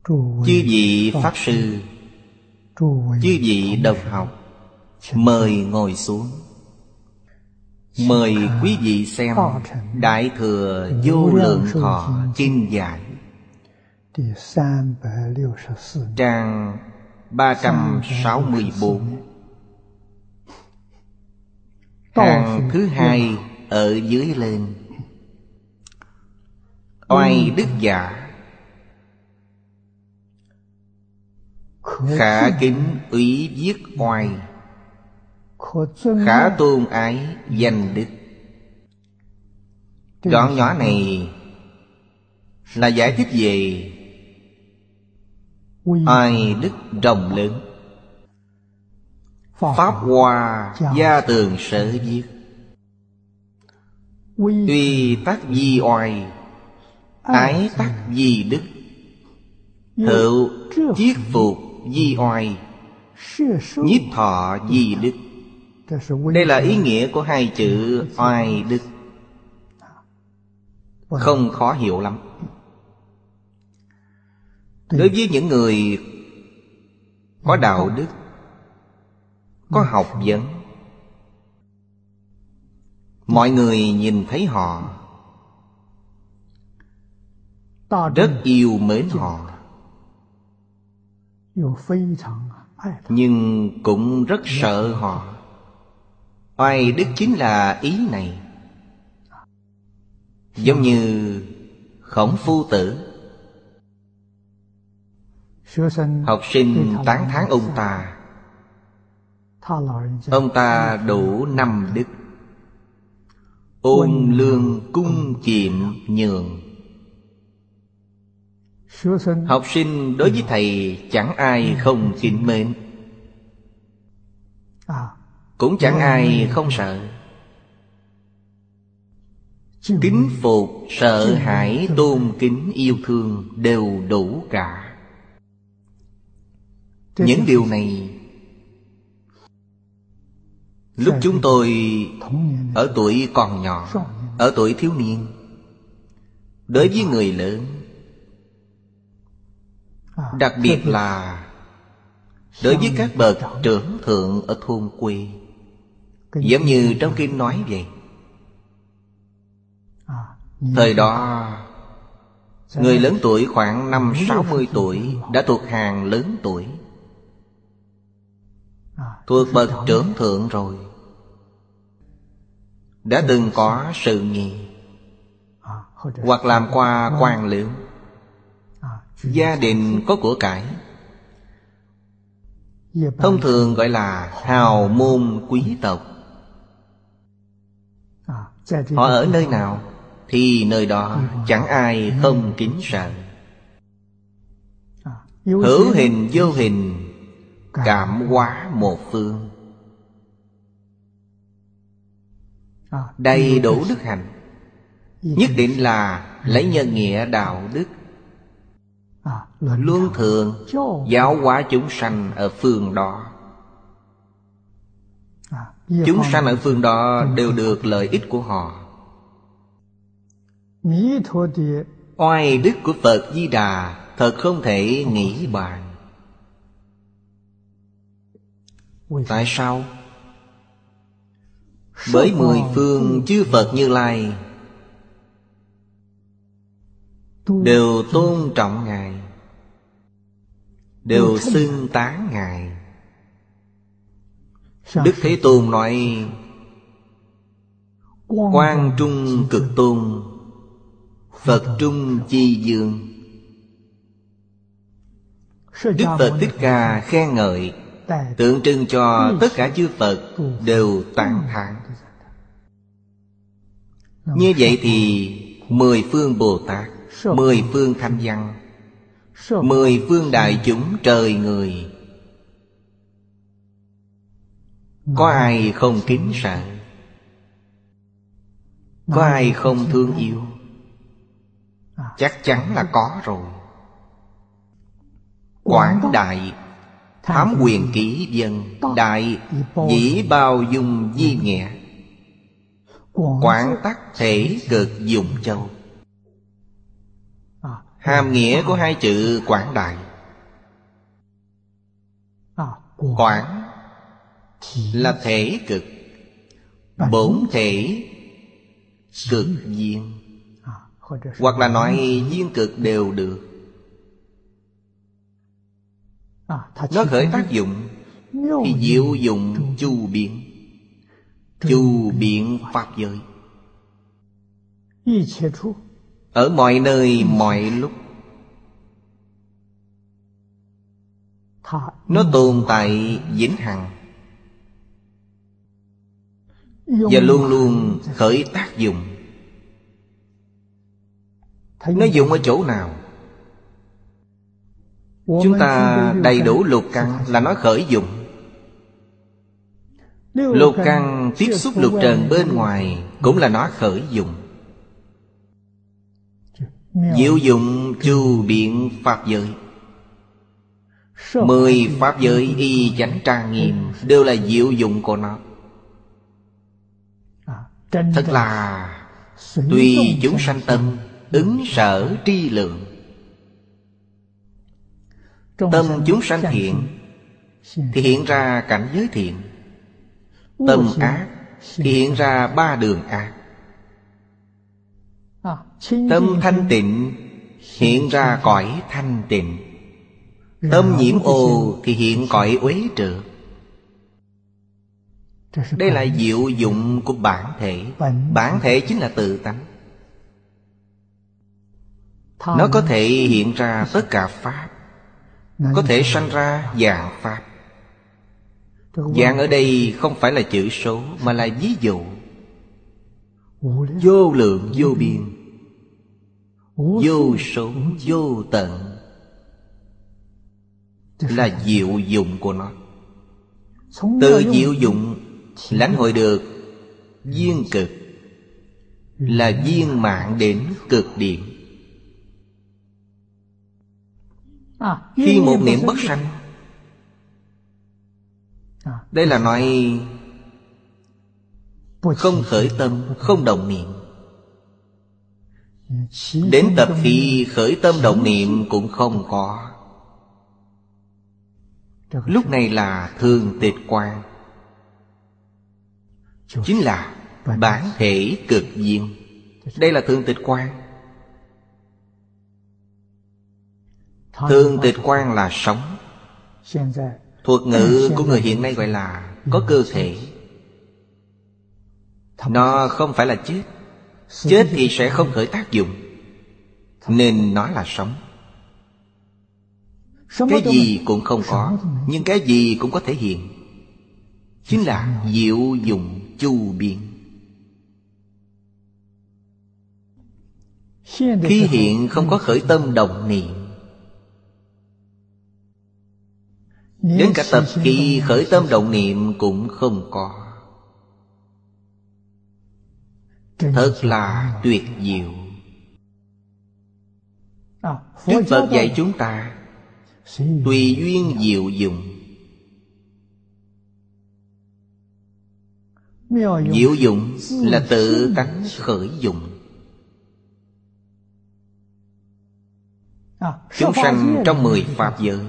chư vị Pháp Sư, chư vị đồng học, mời ngồi xuống. Mời quý vị xem Đại Thừa Vô Lượng Thọ Kinh Giải, trang 364, hàng thứ hai ở dưới lên. Oai đức giả, khả kính úy viết oai, khả tôn ái danh đức. Đoạn nhỏ này là giải thích về oai đức rộng lớn. Pháp Hoa Gia Tường Sở viết: tuy tắc di oai, ái tắc di đức, hữu chiết phục di oai, nhiếp thọ di đức. Đây là ý nghĩa của hai chữ oai đức, không khó hiểu lắm. Đối với những người có đạo đức, có học vấn, mọi người nhìn thấy họ rất yêu mến họ, nhưng cũng rất sợ họ. Oai đức chính là ý này. Giống như Khổng Phu Tử, học sinh tán thán ông ta. Ông ta đủ 5 đức: ôn lương cung kiệm nhường. Học sinh đối với thầy chẳng ai không kính mến, cũng chẳng ai không sợ. Kính phục, sợ hãi, tôn kính, yêu thương đều đủ cả. Những điều này lúc chúng tôi ở tuổi còn nhỏ, ở tuổi thiếu niên, đối với người lớn, đặc biệt là đối với các bậc trưởng thượng ở thôn quê, giống như trong kinh nói vậy. Thời đó, người lớn tuổi khoảng 50-60 tuổi đã thuộc hàng lớn tuổi, thuộc bậc trưởng thượng rồi, đã từng có sự nghiệp, hoặc làm qua quan lớn, gia đình có của cải, thông thường gọi là hào môn quý tộc. Họ ở nơi nào thì nơi đó chẳng ai không kính sợ. Hữu hình vô hình, cảm hóa một phương, đầy đủ đức hạnh. Nhất định là lấy nhân nghĩa đạo đức, luân thường giáo hóa chúng sanh ở phương đó. Chúng sanh ở phương đó đều được lợi ích của họ. Oai đức của Phật Di Đà thật không thể nghĩ bàn. Tại sao? Bởi 10 phương chư Phật Như Lai đều tôn trọng Ngài, đều xưng tán Ngài. Đức Thế Tôn nói: Quang Trung Cực Tôn, Phật Trung Chi Dương. Đức Phật Thích Ca khen ngợi, tượng trưng cho tất cả chư Phật đều tán thán. Như vậy thì 10 phương Bồ Tát, 10 phương Thanh Văn, 10 phương đại chúng trời người, có ai không kính sợ? Có ai không thương yêu? Chắc chắn là có rồi. Quảng đại thám quyền kỹ dân, đại dĩ bao dung di nghĩa, quảng tắc thể cực dụng châu. Hàm nghĩa của hai chữ quảng đại. Quảng là thể cực, bổn thể cực duyên, hoặc là nói duyên cực đều được. Nó khởi tác dụng thì diệu dụng chu biện. Chu biện pháp giới, ở mọi nơi mọi lúc. Nó tồn tại vĩnh hằng và luôn luôn khởi tác dụng. Nó dụng ở chỗ nào? Chúng ta đầy đủ lục căn là nó khởi dụng. Lục căn tiếp xúc lục trần bên ngoài cũng là nó khởi dụng. Diệu dụng chu biện pháp giới. 10 pháp giới y chánh trang nghiêm đều là diệu dụng của nó. Thật là tùy chúng sanh tâm, ứng sở tri lượng. Tâm chúng sanh thiện thì hiện ra cảnh giới thiện. Tâm ác thì hiện ra 3 đường ác. Tâm thanh tịnh hiện ra cõi thanh tịnh. Tâm nhiễm ô thì hiện cõi uế trượt. Đây là diệu dụng của bản thể. Bản thể chính là tự tánh. Nó có thể hiện ra tất cả pháp, có thể sanh ra dạng pháp. Dạng ở đây không phải là chữ số, mà là ví dụ. Vô lượng vô biên, vô số vô tận là diệu dụng của nó. Từ diệu dụng lãnh hội được viên cực, là viên mãn đến cực điểm. Khi một niệm bất sanh, đây là nói không khởi tâm, không động niệm. Đến tập khi khởi tâm động niệm cũng không có. Lúc này là thường tịch quan, chính là bản thể cực duyên. Đây là thường tịch quan. Thường tịch quan là sống. Thuật ngữ của người hiện nay gọi là có cơ thể. Nó không phải là chết. Chết thì sẽ không khởi tác dụng, nên nó là sống. Cái gì cũng không có, nhưng cái gì cũng có thể hiện. Chính là diệu dụng chu biên. Khi hiện không có khởi tâm động niệm. Đến cả tập khi khởi tâm động niệm cũng không có. Thật là tuyệt diệu. Đức Phật dạy chúng ta tùy duyên diệu dụng. Diệu dụng là tự tánh khởi dụng. Chúng sanh trong 10 pháp giới,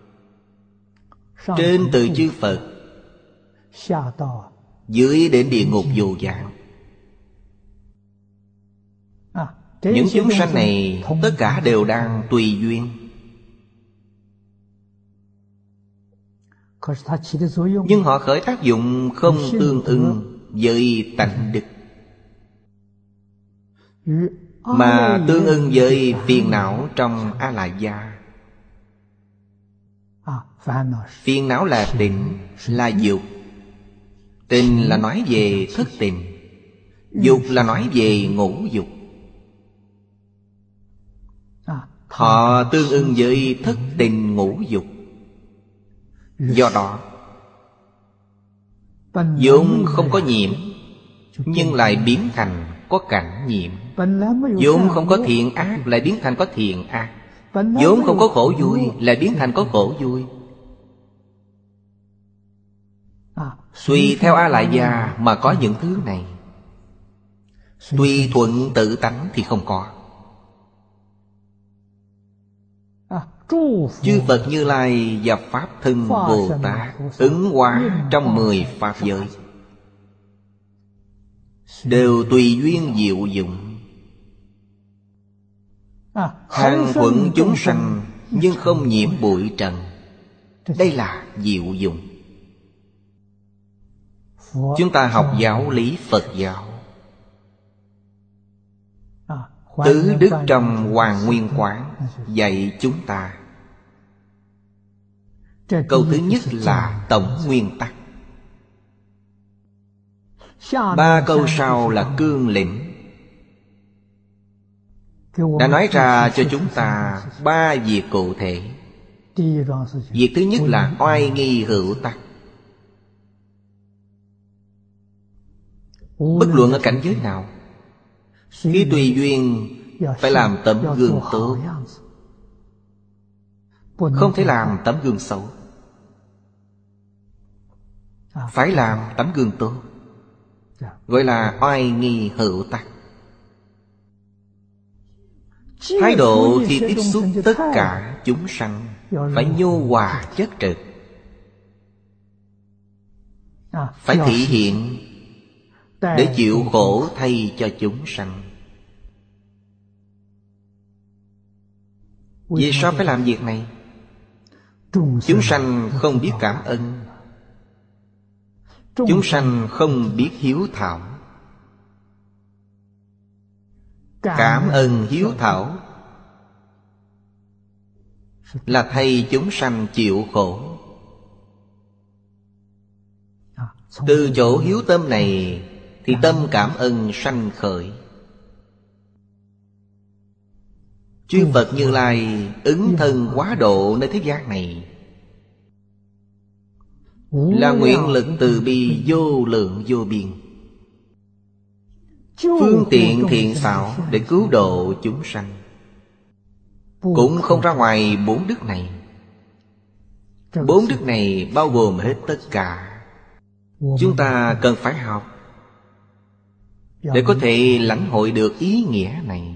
trên từ chư Phật, dưới đến địa ngục vô gián. Những chúng sanh này tất cả đều đang tùy duyên. Nhưng họ khởi tác dụng không tương ưng với tánh đức, mà tương ưng với phiền não trong A La Gia. Phiền não là tịnh, là dục. Tịnh là nói về thất tình, dục là nói về ngũ dục. Họ tương ưng với thất tình ngũ dục. Do đó vốn không có nhiễm, nhưng lại biến thành có cảnh nhiễm. Vốn không có thiện ác, lại biến thành có thiện ác. Vốn không có khổ vui, lại biến thành có khổ vui. Tùy theo A La Gia mà có những thứ này. Tùy thuận tự tánh thì không có. Chư Phật Như Lai và Pháp Thân Bồ Tát ứng hóa trong 10 Pháp giới, đều tùy duyên diệu dụng, hàng thuận chúng sanh nhưng không nhiễm bụi trần. Đây là diệu dụng. Chúng ta học giáo lý Phật giáo, Tứ Đức trong Hoàng Nguyên Quán dạy chúng ta. Câu thứ nhất là tổng nguyên tắc, 3 câu sau là cương lĩnh. Đã nói ra cho chúng ta 3 việc cụ thể. Việc thứ nhất là oai nghi hữu tắc. Bất luận ở cảnh giới nào, khi tùy duyên phải làm tấm gương tốt, không thể làm tấm gương xấu. Phải làm tấm gương tốt, gọi là oai nghi hữu tắc. Thái độ khi tiếp xúc tất cả chúng sanh phải nhu hòa chất trực, phải thể hiện để chịu khổ thay cho chúng sanh. Vì sao phải làm việc này? Chúng sanh không biết cảm ơn, chúng sanh không biết hiếu thảo. Cảm ơn hiếu thảo là thay chúng sanh chịu khổ. Từ chỗ hiếu tâm này thì tâm cảm ơn sanh khởi. Chư Phật Như Lai ứng thân hóa độ nơi thế gian này là nguyện lực từ bi vô lượng vô biên, phương tiện thiện xảo để cứu độ chúng sanh. Cũng không ra ngoài 4 đức này. 4 đức này bao gồm hết tất cả. Chúng ta cần phải học để có thể lãnh hội được ý nghĩa này.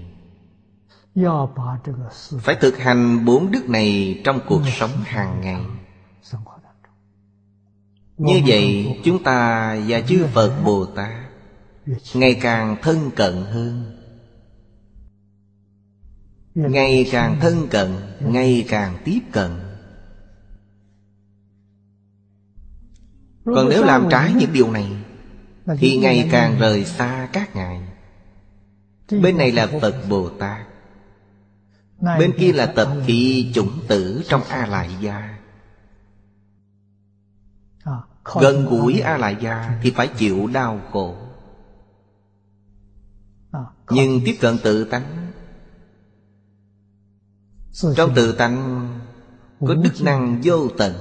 Phải thực hành 4 đức này trong cuộc sống hàng ngày. Như vậy chúng ta và chư Phật Bồ Tát ngày càng thân cận hơn, ngày càng thân cận, ngày càng tiếp cận. Còn nếu làm trái những điều này thì ngày càng rời xa các ngài. Bên này là Phật Bồ Tát, bên kia là tập khí chủng tử trong A Lại Gia. Gần gũi A Lại Gia thì phải chịu đau khổ, nhưng tiếp cận tự tánh. Trong tự tánh có đức năng vô tận,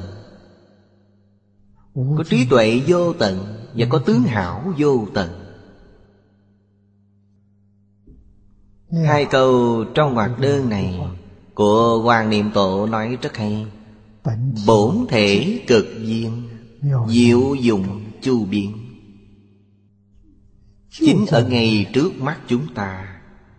có trí tuệ vô tận, và có tướng hảo vô tận. 2 câu trong ngoặc đơn này của Hoàng Niệm Tổ nói rất hay. Bổn thể cực duyên, diệu dụng chu biến. Chính ở ngay trước mắt chúng ta,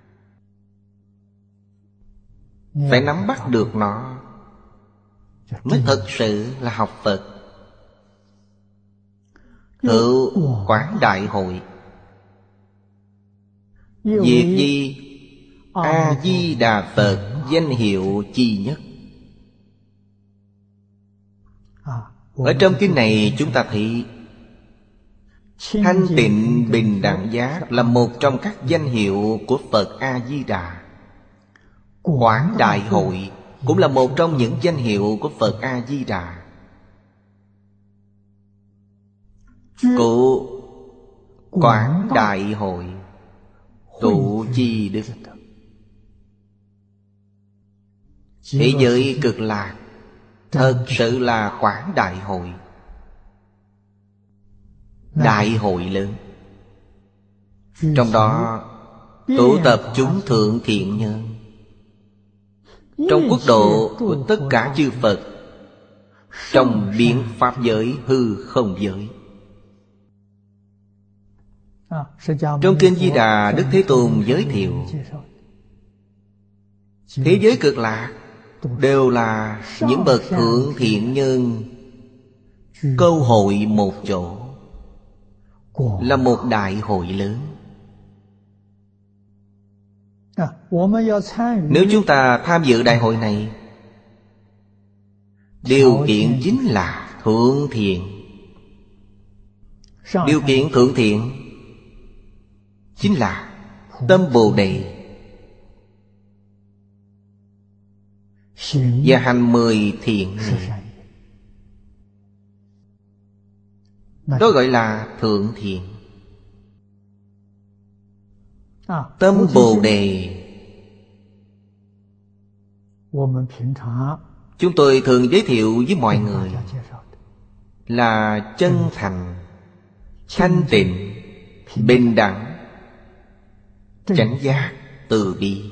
phải nắm bắt được nó mới thật sự là học Phật. Hữu Quán Đại Hội, việc gì? A-di-đà Phật danh hiệu chi nhất. Ở trong kinh này chúng ta thấy thanh tịnh bình đẳng giác là một trong các danh hiệu của Phật A-di-đà. Quán Đại Hội cũng là một trong những danh hiệu của Phật A-di-đà. Cụ Quán Đại Hội tụ chi đức. Thế giới cực lạc thật sự là Quán Đại Hội, đại hội lớn. Trong đó tụ tập chúng thượng thiện nhân trong quốc độ của tất cả chư Phật, trong biến pháp giới hư không giới. Trong Kinh Di Đà, Đức Thế Tôn giới thiệu thế giới cực lạc đều là những bậc thượng thiện nhân câu hội một chỗ, là một đại hội lớn. Nếu chúng ta tham dự đại hội này, điều kiện chính là thượng thiện. Điều kiện thượng thiện chính là tâm Bồ Đề và hành 10 thiện nghiệp. Đó gọi là thượng thiện. Tâm Bồ Đề chúng tôi thường giới thiệu với mọi người là chân thành, thanh tịnh, bình đẳng, chánh giác, từ bi.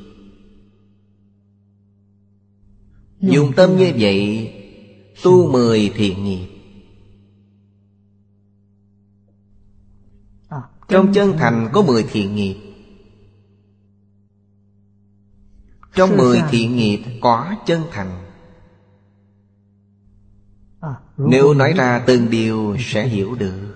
Dùng tâm như vậy tu 10 thiện nghiệp. Trong chân thành có 10 thiện nghiệp. Trong 10 thiện nghiệp có chân thành. Nếu nói ra từng điều sẽ hiểu được.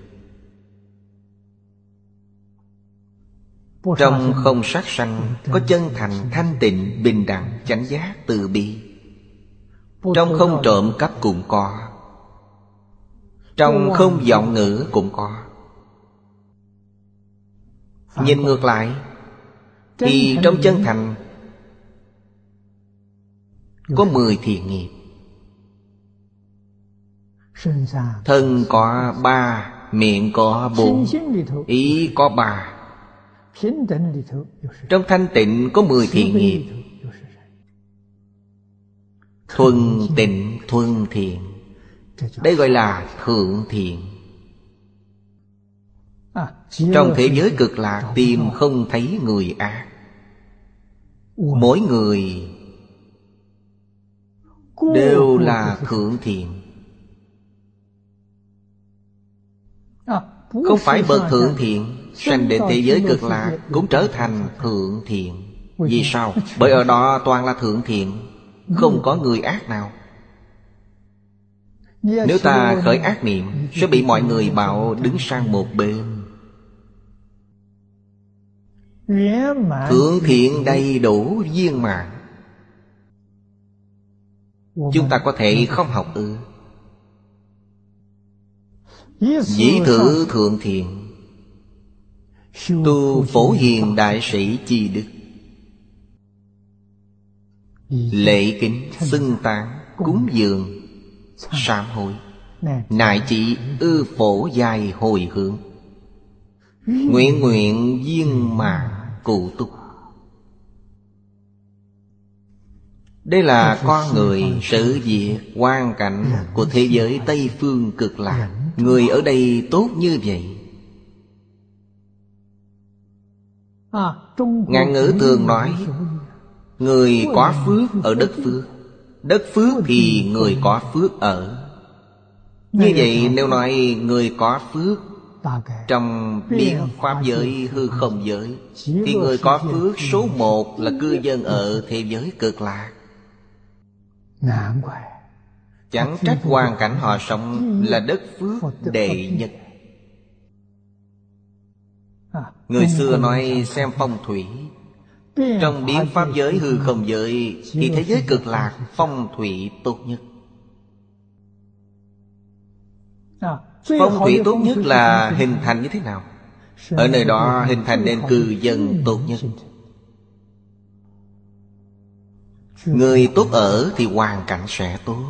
Trong không sát sanh có chân thành, thanh tịnh, bình đẳng, chánh giác, từ bi. Trong không trộm cắp cũng có. Trong không vọng ngữ cũng có. Nhìn ngược lại thì trong chân thành có 10 thiện nghiệp. Thân có 3, miệng có 4, ý có 3. Trong thanh tịnh có 10 thiện nghiệp. Thuần tịnh, thuần thiện. Đây gọi là thượng thiện. Trong thế giới cực lạc tìm không thấy người ác. Mỗi người đều là thượng thiện. Không phải bậc thượng thiện sanh đến thế giới cực lạc cũng trở thành thượng thiện. Vì sao? Bởi ở đó toàn là thượng thiện, không có người ác nào. Nếu ta khởi ác niệm sẽ bị mọi người bảo đứng sang một bên. Thượng thiện đầy đủ viên mãn. Chúng ta có thể không học ư? Dĩ thử thượng thiện, tu Phổ Hiền Đại Sĩ chi đức. Lễ kính, xưng tán, cúng dường, sám hối, nại chỉ ư phổ dài hồi hướng. Nguyện nguyện viên mãn cụ túc. Đây là con người, sự việc, hoàn cảnh của thế giới Tây Phương cực lạc. Người ở đây tốt như vậy. Ngạn ngữ thường nói người có phước ở đất phước. Đất phước thì người có phước ở. Như vậy nếu nói người có phước trong biến pháp giới, hư không giới, thì người có phước số 1 là cư dân ở thế giới cực lạc. Chẳng trách hoàn cảnh họ sống là đất phước đệ nhất. Người xưa nói xem phong thủy, trong biến pháp giới, hư không giới thì thế giới cực lạc phong thủy tốt nhất. Phong thủy tốt nhất là hình thành như thế nào? Ở nơi đó hình thành nên cư dân tốt nhất. Người tốt ở thì hoàn cảnh sẽ tốt.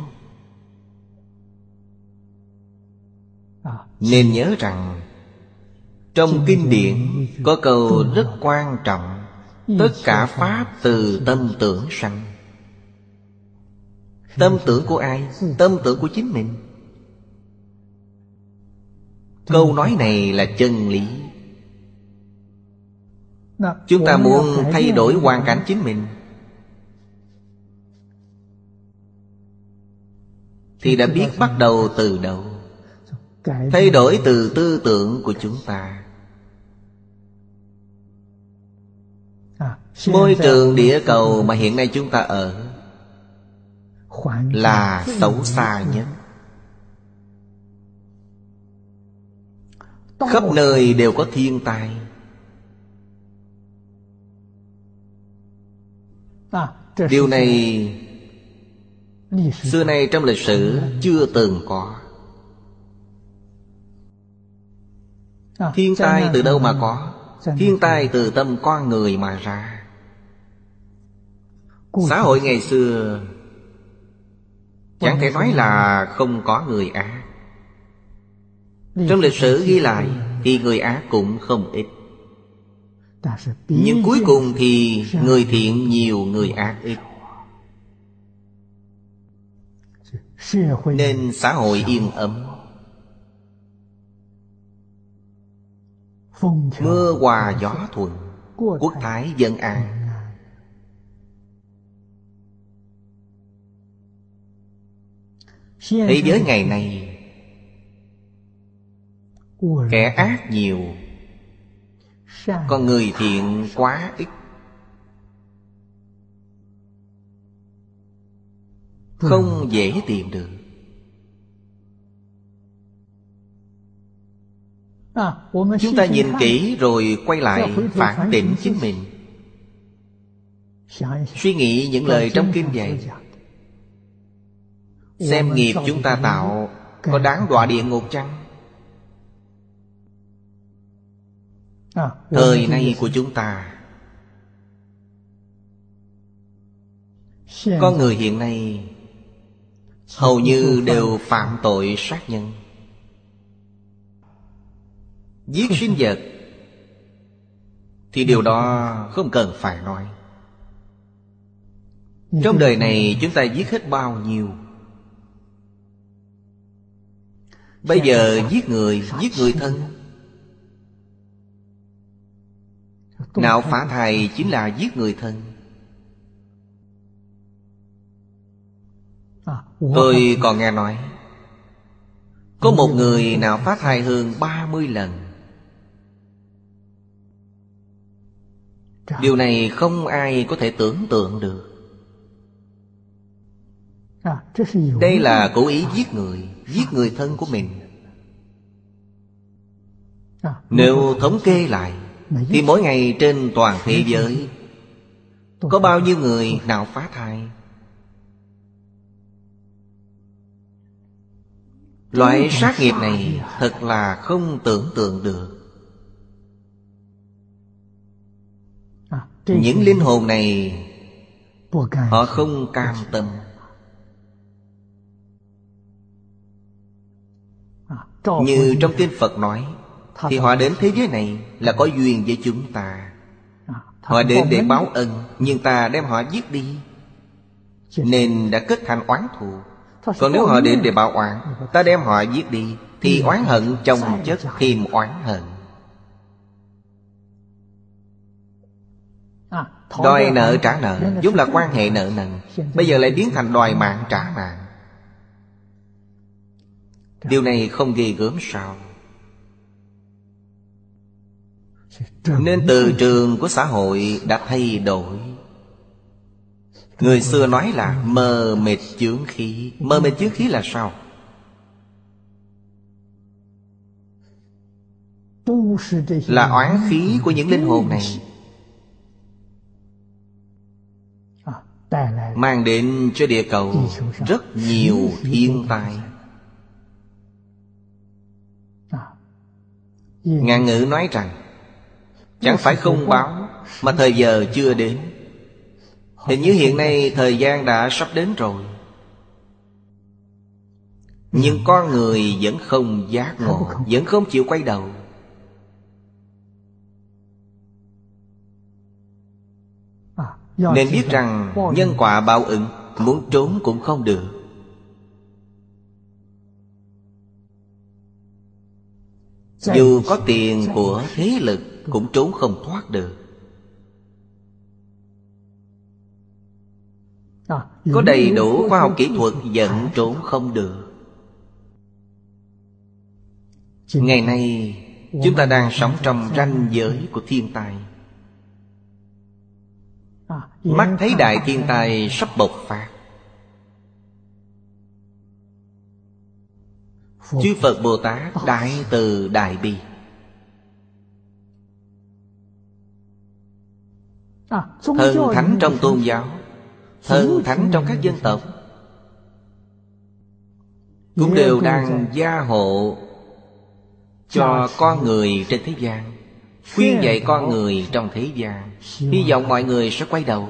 Nên nhớ rằng trong kinh điển có câu rất quan trọng: tất cả pháp từ tâm tưởng sanh. Tâm tưởng của ai? Tâm tưởng của chính mình. Câu nói này là chân lý. Chúng ta muốn thay đổi hoàn cảnh chính mình thì đã biết bắt đầu từ đâu. Thay đổi từ tư tưởng của chúng ta. Môi trường địa cầu mà hiện nay chúng ta ở là xấu xa nhất. Khắp nơi đều có thiên tai. Điều này xưa nay trong lịch sử chưa từng có. Thiên tai từ đâu mà có? Thiên tai từ tâm con người mà ra. Xã hội ngày xưa chẳng thể nói là không có người ác. Trong lịch sử ghi lại thì người ác cũng không ít. Nhưng cuối cùng thì người thiện nhiều, người ác ít. Nên xã hội yên ấm, mưa hòa gió thuận, quốc thái dân an. Thế giới ngày nay kẻ ác nhiều, còn người thiện quá ít. Không dễ tìm được. Chúng ta nhìn kỹ rồi quay lại phản định chính mình. Suy nghĩ những lời trong kinh dạy, xem nghiệp chúng ta tạo có đáng đọa địa ngục chăng? Thời nay của chúng ta, con người hiện nay hầu như đều phạm tội sát nhân, giết sinh vật, thì điều đó không cần phải nói. Trong đời này chúng ta giết hết bao nhiêu? Bây giờ giết người thân. Nạo phá thai chính là giết người thân. Tôi còn nghe nói có một người nạo phá thai hơn 30 lần. Điều này không ai có thể tưởng tượng được. Đây là cố ý giết người thân của mình. Nếu thống kê lại thì mỗi ngày trên toàn thế giới có bao nhiêu người nạo phá thai? Loại sát nghiệp này thật là không tưởng tượng được. Những linh hồn này họ không cam tâm. Như trong kinh Phật nói, thì họ đến thế giới này là có duyên với chúng ta. Họ đến để báo ân, nhưng ta đem họ giết đi, nên đã kết thành oán thù. Còn nếu họ đến để báo oán, ta đem họ giết đi, thì oán hận chồng chất thêm oán hận. Đòi nợ trả nợ vốn là quan hệ nợ nần, bây giờ lại biến thành đòi mạng trả mạng. Điều này không ghê gớm sao? Nên từ trường của xã hội đã thay đổi. Người xưa nói là mờ mịt chướng khí. Mờ mịt chướng khí là sao? Là oán khí của những linh hồn này mang đến cho địa cầu rất nhiều thiên tai. Ngạn ngữ nói rằng chẳng phải không báo, mà thời giờ chưa đến. Hình như hiện nay thời gian đã sắp đến rồi, nhưng con người vẫn không giác ngộ, vẫn không chịu quay đầu. Nên biết rằng nhân quả báo ứng, muốn trốn cũng không được. Dù có tiền của thế lực cũng trốn không thoát được. Có đầy đủ khoa học kỹ thuật vẫn trốn không được. Ngày nay chúng ta đang sống trong ranh giới của thiên tai. Mắt thấy đại thiên tai sắp bộc phát, Chư Phật Bồ Tát đại từ đại bi. Thần thánh trong tôn giáo, thần thánh trong các dân tộc cũng đều đang gia hộ cho con người trên thế gian, khuyên dạy con người trong thế gian. Hy vọng mọi người sẽ quay đầu.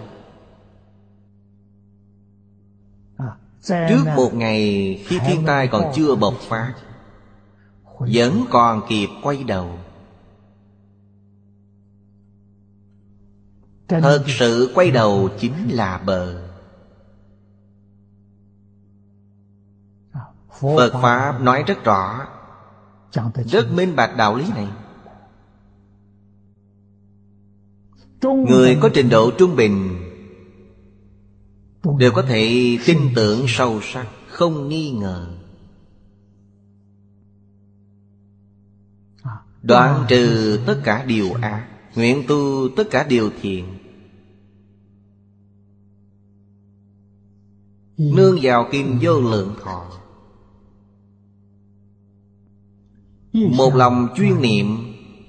Trước một ngày khi thiên tai còn chưa bộc phát, vẫn còn kịp quay đầu. Thật sự quay đầu chính là bờ. Phật Pháp nói rất rõ, rất minh bạch đạo lý này. Người có trình độ trung bình đều có thể tin tưởng sâu sắc, không nghi ngờ. Đoạn trừ tất cả điều ác, nguyện tu tất cả điều thiện. Nương vào kim vô lượng thọ, một lòng chuyên niệm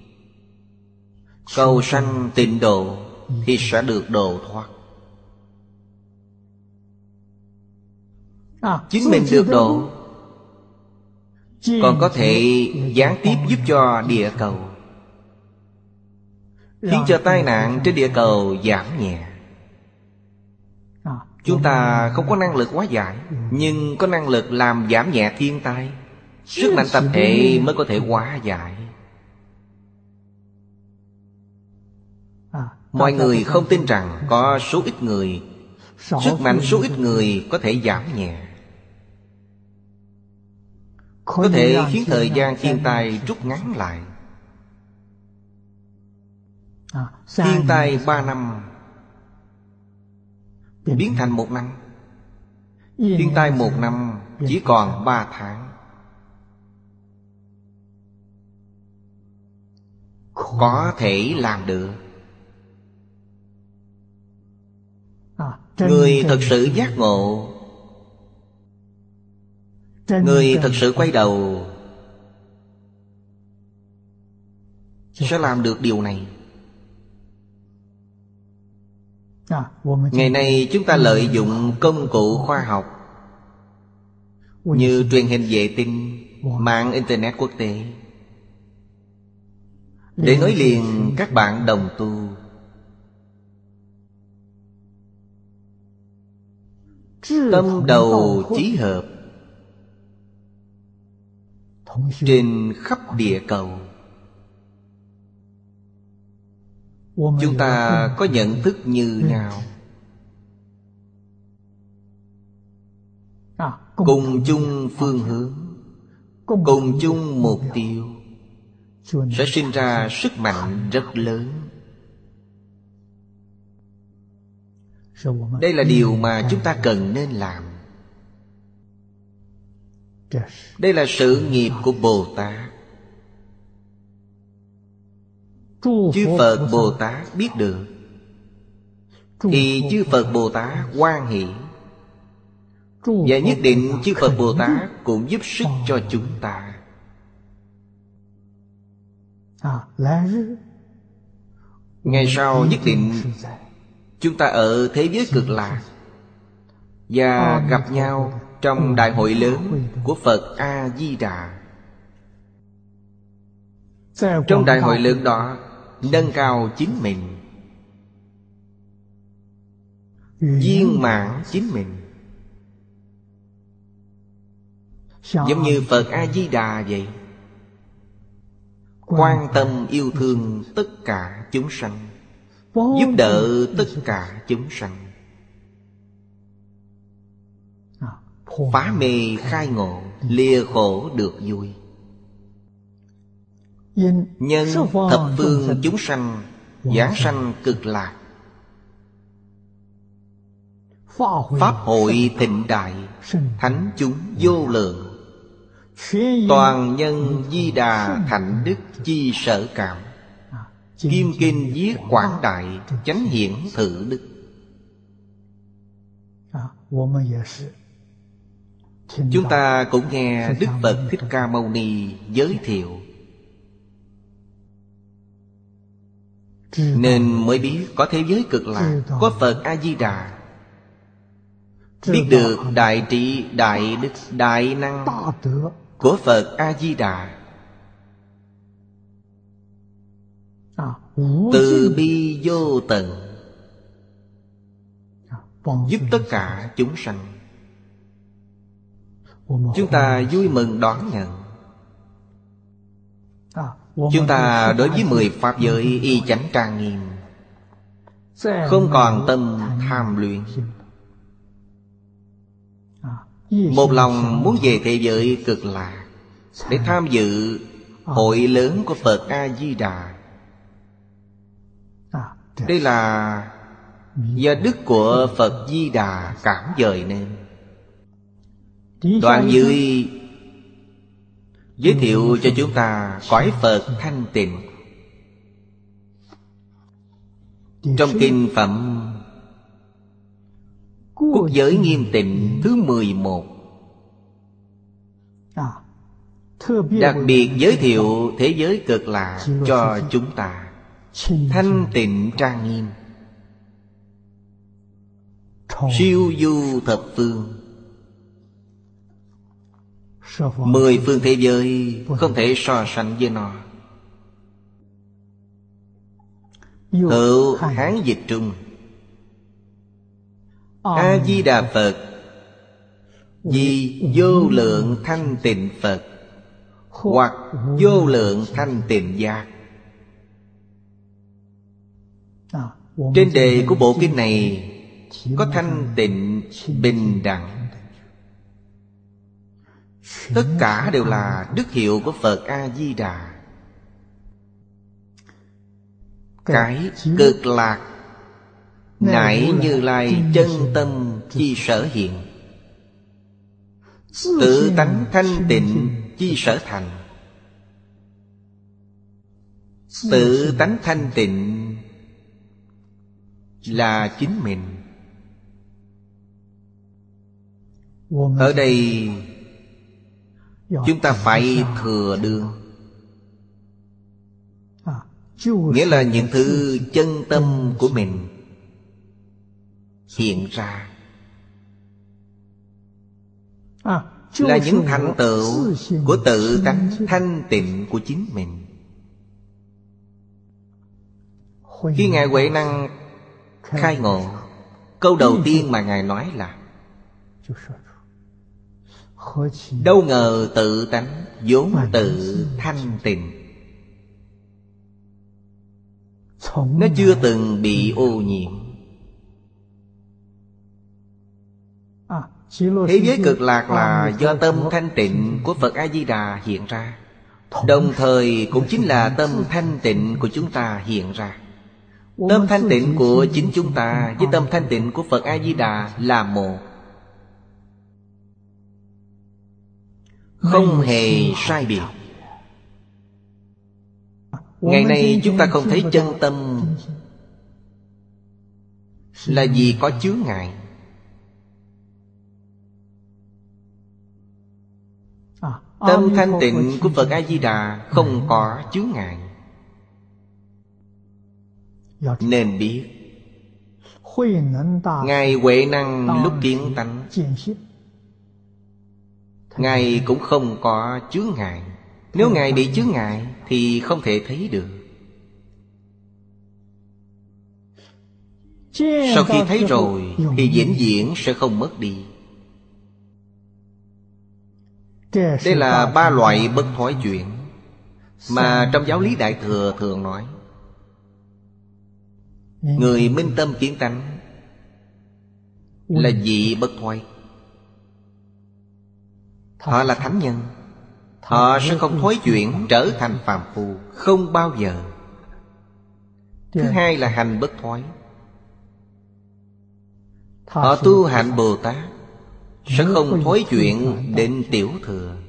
cầu sanh tịnh độ thì sẽ được độ thoát. Chính mình được độ, còn có thể gián tiếp giúp cho địa cầu, khiến cho tai nạn trên địa cầu giảm nhẹ. Chúng ta không có năng lực hóa giải, nhưng có năng lực làm giảm nhẹ thiên tai. Sức mạnh tập thể mới có thể hóa giải. Mọi người không tin rằng có số ít người, sức mạnh số ít người có thể giảm nhẹ, có thể khiến thời gian thiên tai rút ngắn lại. Thiên tai 3 năm biến thành 1 năm, thiên tai 1 năm chỉ còn 3 tháng. Có thể làm được. Người thật sự giác ngộ, người thật sự quay đầu sẽ làm được điều này. Ngày nay chúng ta lợi dụng công cụ khoa học như truyền hình vệ tinh, mạng Internet quốc tế để nối liền các bạn đồng tu. Tâm đầu chí hợp trên khắp địa cầu. Chúng ta có nhận thức như nhau, cùng chung phương hướng, cùng chung mục tiêu, sẽ sinh ra sức mạnh rất lớn. Đây là điều mà chúng ta cần nên làm. Đây là sự nghiệp của Bồ Tát. Chư Phật Bồ Tát biết được thì chư Phật Bồ Tát hoan hỷ, và nhất định chư Phật Bồ Tát cũng giúp sức cho chúng ta. Ngày sau nhất định chúng ta ở thế giới cực lạc và gặp nhau trong đại hội lớn của Phật A-di-đà. Trong đại hội lớn đó, nâng cao chính mình, viên mãn chính mình, giống như Phật A-di-đà vậy. Quan tâm yêu thương tất cả chúng sanh, giúp đỡ tất cả chúng sanh, phá mê khai ngộ, lìa khổ được vui. Nhân thập phương chúng sanh giảng sanh cực lạc, pháp hội thịnh đại, thánh chúng vô lượng, toàn nhân di đà thạnh đức chi sở cảm, kim kinh viết quảng đại, chánh hiển thử đức. Chúng ta cũng nghe Đức Phật Thích Ca Mâu Ni giới thiệu, nên mới biết có thế giới cực lạc, có Phật A-di-đà. Biết được đại trí, đại đức, đại năng của Phật A-di-đà. Từ bi vô tận, giúp tất cả chúng sanh. Chúng ta vui mừng đón nhận. Chúng ta đối với 10 pháp giới y chánh trang nghiêm, không còn tâm tham luyện. Một lòng muốn về thế giới cực lạc, để tham dự hội lớn của Phật A-di-đà. Đây là do đức của Phật Di Đà cảm dời nên. Đoạn dưới giới thiệu cho chúng ta cõi Phật thanh tịnh. Trong kinh phẩm Quốc giới nghiêm tịnh thứ 11, đặc biệt giới thiệu thế giới cực lạc cho chúng ta. Thanh tịnh trang nghiêm, siêu du thập phương. 10 phương thế giới không thể so sánh với nó. Hữu Hán dịch trung. A-di-đà Phật, vì vô lượng thanh tịnh Phật, hoặc vô lượng thanh tịnh giác. Trên đề của bộ kinh này có thanh tịnh bình đẳng. Tất cả đều là đức hiệu của Phật A-di-đà. Cái cực lạc nại Như Lai chân tâm chi sở hiện, tự tánh thanh tịnh chi sở thành. Tự tánh thanh tịnh là chính mình. Ở đây chúng ta phải thừa đương, nghĩa là những thứ chân tâm của mình hiện ra, là những thành tựu của tự tánh thanh tịnh của chính mình. Khi Ngài Huệ Năng khai ngộ, câu đầu tiên mà Ngài nói là: đâu ngờ tự tánh vốn tự thanh tịnh, nó chưa từng bị ô nhiễm. Thế giới cực lạc là do tâm thanh tịnh của Phật A-di-đà hiện ra, đồng thời cũng chính là tâm thanh tịnh của chúng ta hiện ra. Tâm thanh tịnh của chính chúng ta với tâm thanh tịnh của Phật A-di-đà là một, không hề sai biệt. Ngày nay chúng ta không thấy chân tâm là vì có chướng ngại. Tâm thanh tịnh của Phật A-di-đà không có chướng ngại. Nên biết Ngài Huệ Năng lúc kiến tánh, Ngài cũng không có chướng ngại. Nếu Ngài bị chướng ngại thì không thể thấy được. Sau khi thấy rồi thì vĩnh viễn sẽ không mất đi. Đây là 3 loại bất thoái chuyển mà trong giáo lý Đại Thừa thường nói. Người minh tâm kiến tánh là vị bất thoái. Họ là thánh nhân, họ sẽ không thoái chuyển trở thành phàm phu, không bao giờ. Thứ hai là hành bất thoái. Họ tu hạnh Bồ Tát sẽ không thoái chuyển đến tiểu thừa.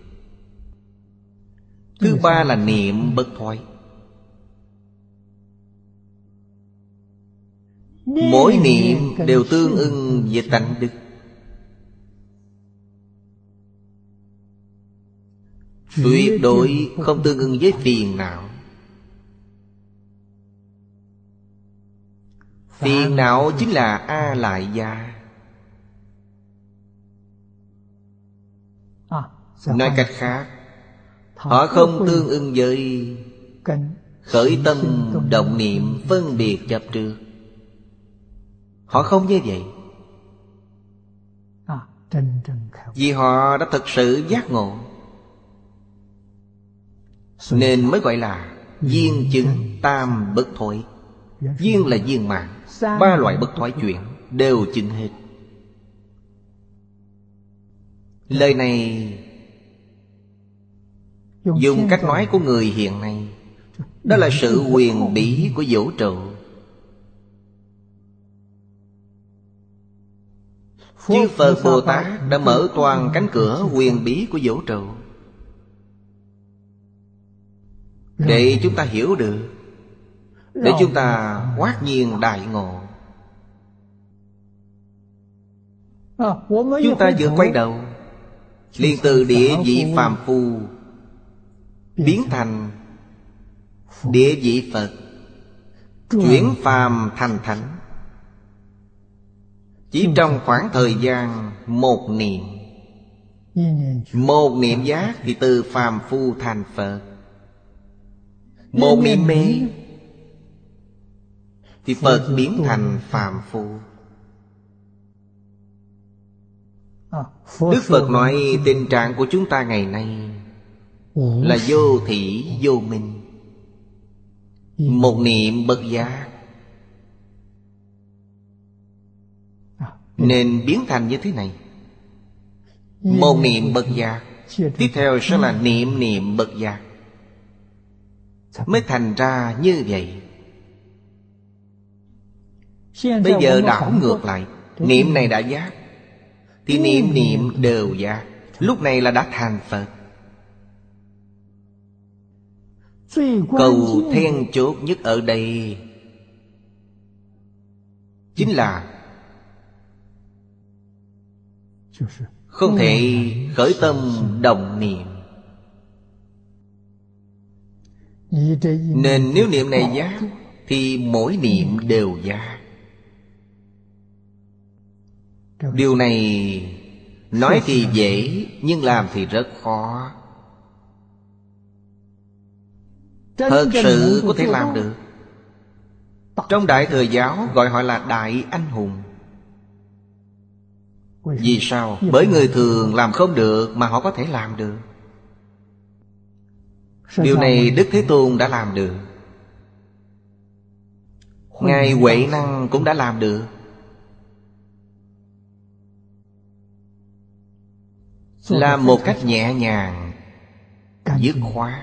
Thứ ba là niệm bất thoái. Mỗi niệm đều tương ưng với tánh đức. tuyệt đối không tương ưng với phiền não. Phiền não chính là A Lại Gia. Nói cách khác, họ không tương ưng với khởi tâm động niệm phân biệt chấp trước. Họ không như vậy, vì họ đã thực sự giác ngộ, nên mới gọi là viên chứng tam bất thối. Viên là viên mãn, ba loại bất thoái chuyển đều chứng hết. Lời này dùng cách nói của người hiện nay, đó là sự huyền bí của vũ trụ. Chư Phật Bồ Tát đã mở toàn cánh cửa huyền bí của vũ trụ để chúng ta hiểu được, để chúng ta hoát nhiên đại ngộ. Chúng ta vừa quay đầu, liền từ địa vị phàm phu biến thành địa vị Phật, chuyển phàm thành thánh, chỉ trong khoảng thời gian một niệm. Một niệm giác thì từ phàm phu thành Phật. Một niệm mê thì Phật biến thành phàm phu. Đức Phật nói tình trạng của chúng ta ngày nay là vô thỉ vô minh, một niệm bất giác, nên biến thành như thế này. Một niệm bất giác, tiếp theo sẽ là niệm niệm bất giác, mới thành ra như vậy. Bây giờ đảo ngược lại, niệm này đã giác thì niệm niệm đều giác. Lúc này là đã thành Phật. Cầu then chốt nhất ở đây chính là không thể khởi tâm động niệm. Nên nếu niệm này giác thì mỗi niệm đều giác. Điều này nói thì dễ, nhưng làm thì rất khó. Thật sự có thể làm được. Trong Đại Thừa Giáo gọi họ là Đại Anh Hùng. Vì sao? Bởi người thường làm không được mà họ có thể làm được. Điều này Đức Thế Tôn đã làm được, Ngài Huệ Năng cũng đã làm được. Làm một cách nhẹ nhàng, dứt khoát.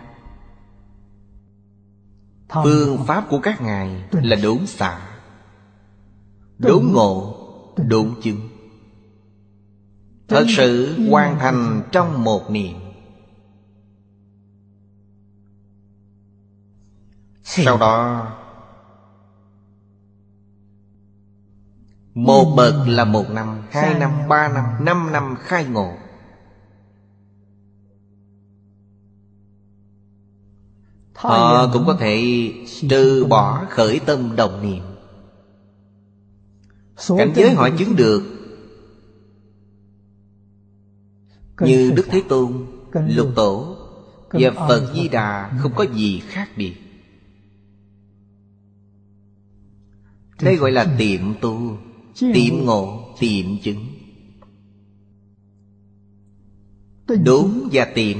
Phương pháp của các ngài là đúng xạ, đúng ngộ, đúng chứng, thật sự hoàn thành trong một niệm. Sau đó một bậc là 1 năm, 2 năm, 3 năm, 5 năm khai ngộ. Họ cũng có thể trừ bỏ khởi tâm động niệm. Cảnh giới họ chứng được như Đức Thế Tôn, Lục Tổ và Phật Di Đà không có gì khác biệt. Đây gọi là tiệm tu, tiệm ngộ, tiệm chứng. Đúng và tiệm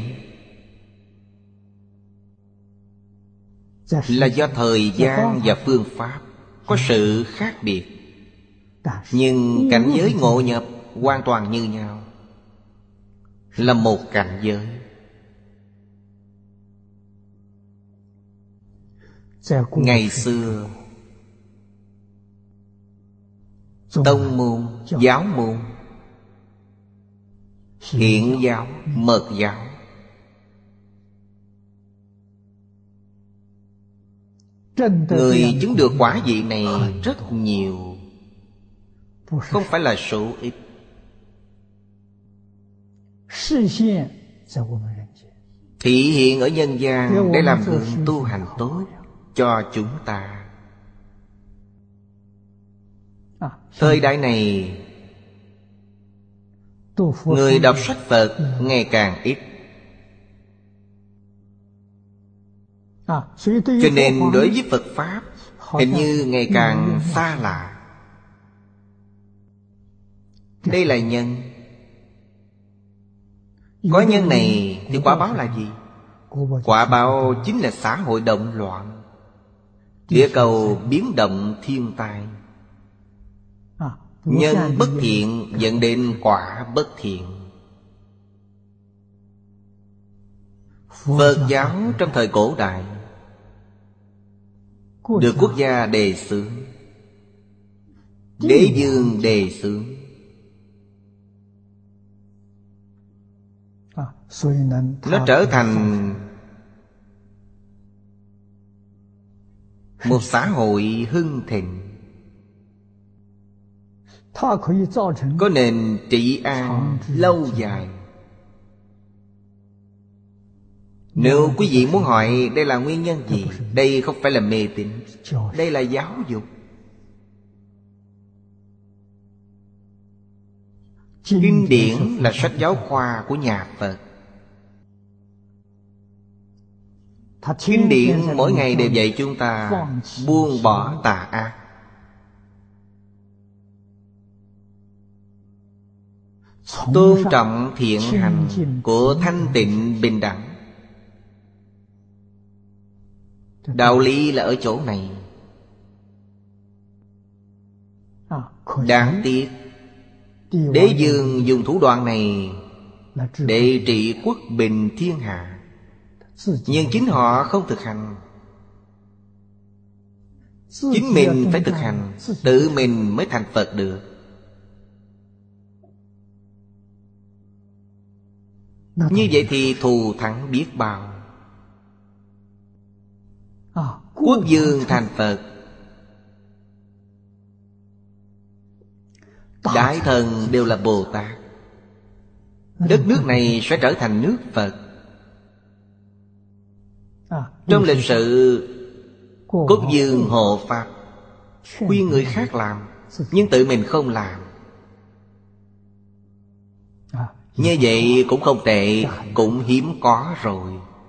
là do thời gian và phương pháp có sự khác biệt, nhưng cảnh giới ngộ nhập hoàn toàn như nhau, là một cảnh giới. Ngày xưa tông môn, giáo môn, Hiển giáo, Mật giáo, người chứng được quả vị này rất nhiều, không phải là số ít. thị hiện ở nhân gian để làm gương tu hành tốt cho chúng ta. Thời đại này người đọc sách Phật ngày càng ít, cho nên đối với Phật Pháp hình như ngày càng xa lạ. Đây là nhân. Có nhân này thì quả báo là gì? Quả báo chính là xã hội động loạn, địa cầu biến động thiên tai. Nhân bất thiện dẫn đến quả bất thiện. Phật giáo trong thời cổ đại được quốc gia đề xướng, đế vương đề xướng, nó trở thành một xã hội hưng thịnh, có nền trị an lâu dài. Nếu quý vị muốn hỏi đây là nguyên nhân gì, đây không phải là mê tín, đây là giáo dục. Kinh điển là sách giáo khoa của nhà Phật. Kinh điển mỗi ngày đều dạy chúng ta buông bỏ tà ác, tôn trọng thiện hành của thanh tịnh bình đẳng. Đạo lý là ở chỗ này. Đáng tiếc đế vương dùng thủ đoạn này để trị quốc bình thiên hạ, nhưng chính họ không thực hành. Chính mình phải thực hành, tự mình mới thành Phật được. Như vậy thì thù thắng biết bao. Quốc vương thành Phật, đại thần đều là Bồ Tát. Đất nước này sẽ trở thành nước Phật. Trong lịch sử, quốc vương hộ Pháp, khuyên người khác làm, nhưng tự mình không làm. Như vậy cũng không tệ, cũng hiếm có rồi.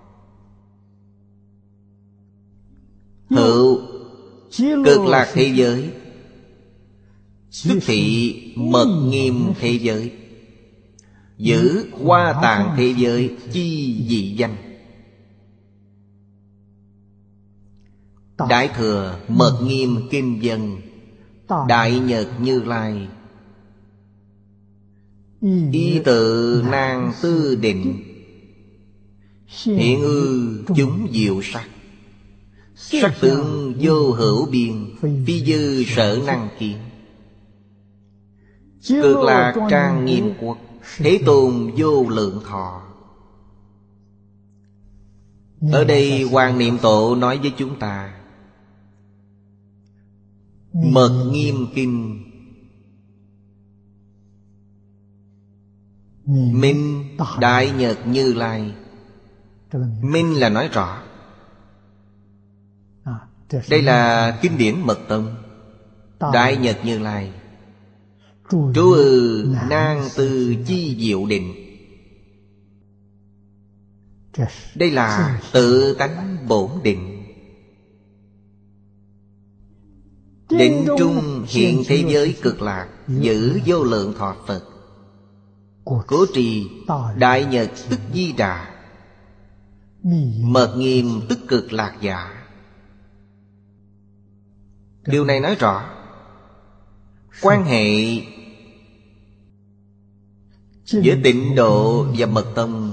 Hữu cực lạc thế giới, tức thị mật nghiêm thế giới, giữ hoa tạng thế giới chi dị danh. Đại thừa mật nghiêm kinh dân, Đại Nhật Như Lai, y tự nan tư định, hiện ư chúng diệu sắc. Sắc tướng vô hữu biên, phi dư sở năng kiến. Cực lạc trang nghiêm quốc, Thế Tôn vô lượng thọ. Ở đây Hoàng Niệm Tổ nói với chúng ta, mật nghiêm kinh, minh Đại Nhật Như Lai. Minh là nói rõ, đây là kinh điển mật tông. Đại Nhật Như Lai, trú ư nan tư chi diệu định. Đây là tự tánh bổn định. Định trung hiện thế giới cực lạc, giữ vô lượng thọ Phật. Cố trì Đại Nhật tức Di Đà, mật nghiêm tức cực lạc giả. Điều này nói rõ quan hệ giữa Tịnh Độ và Mật Tông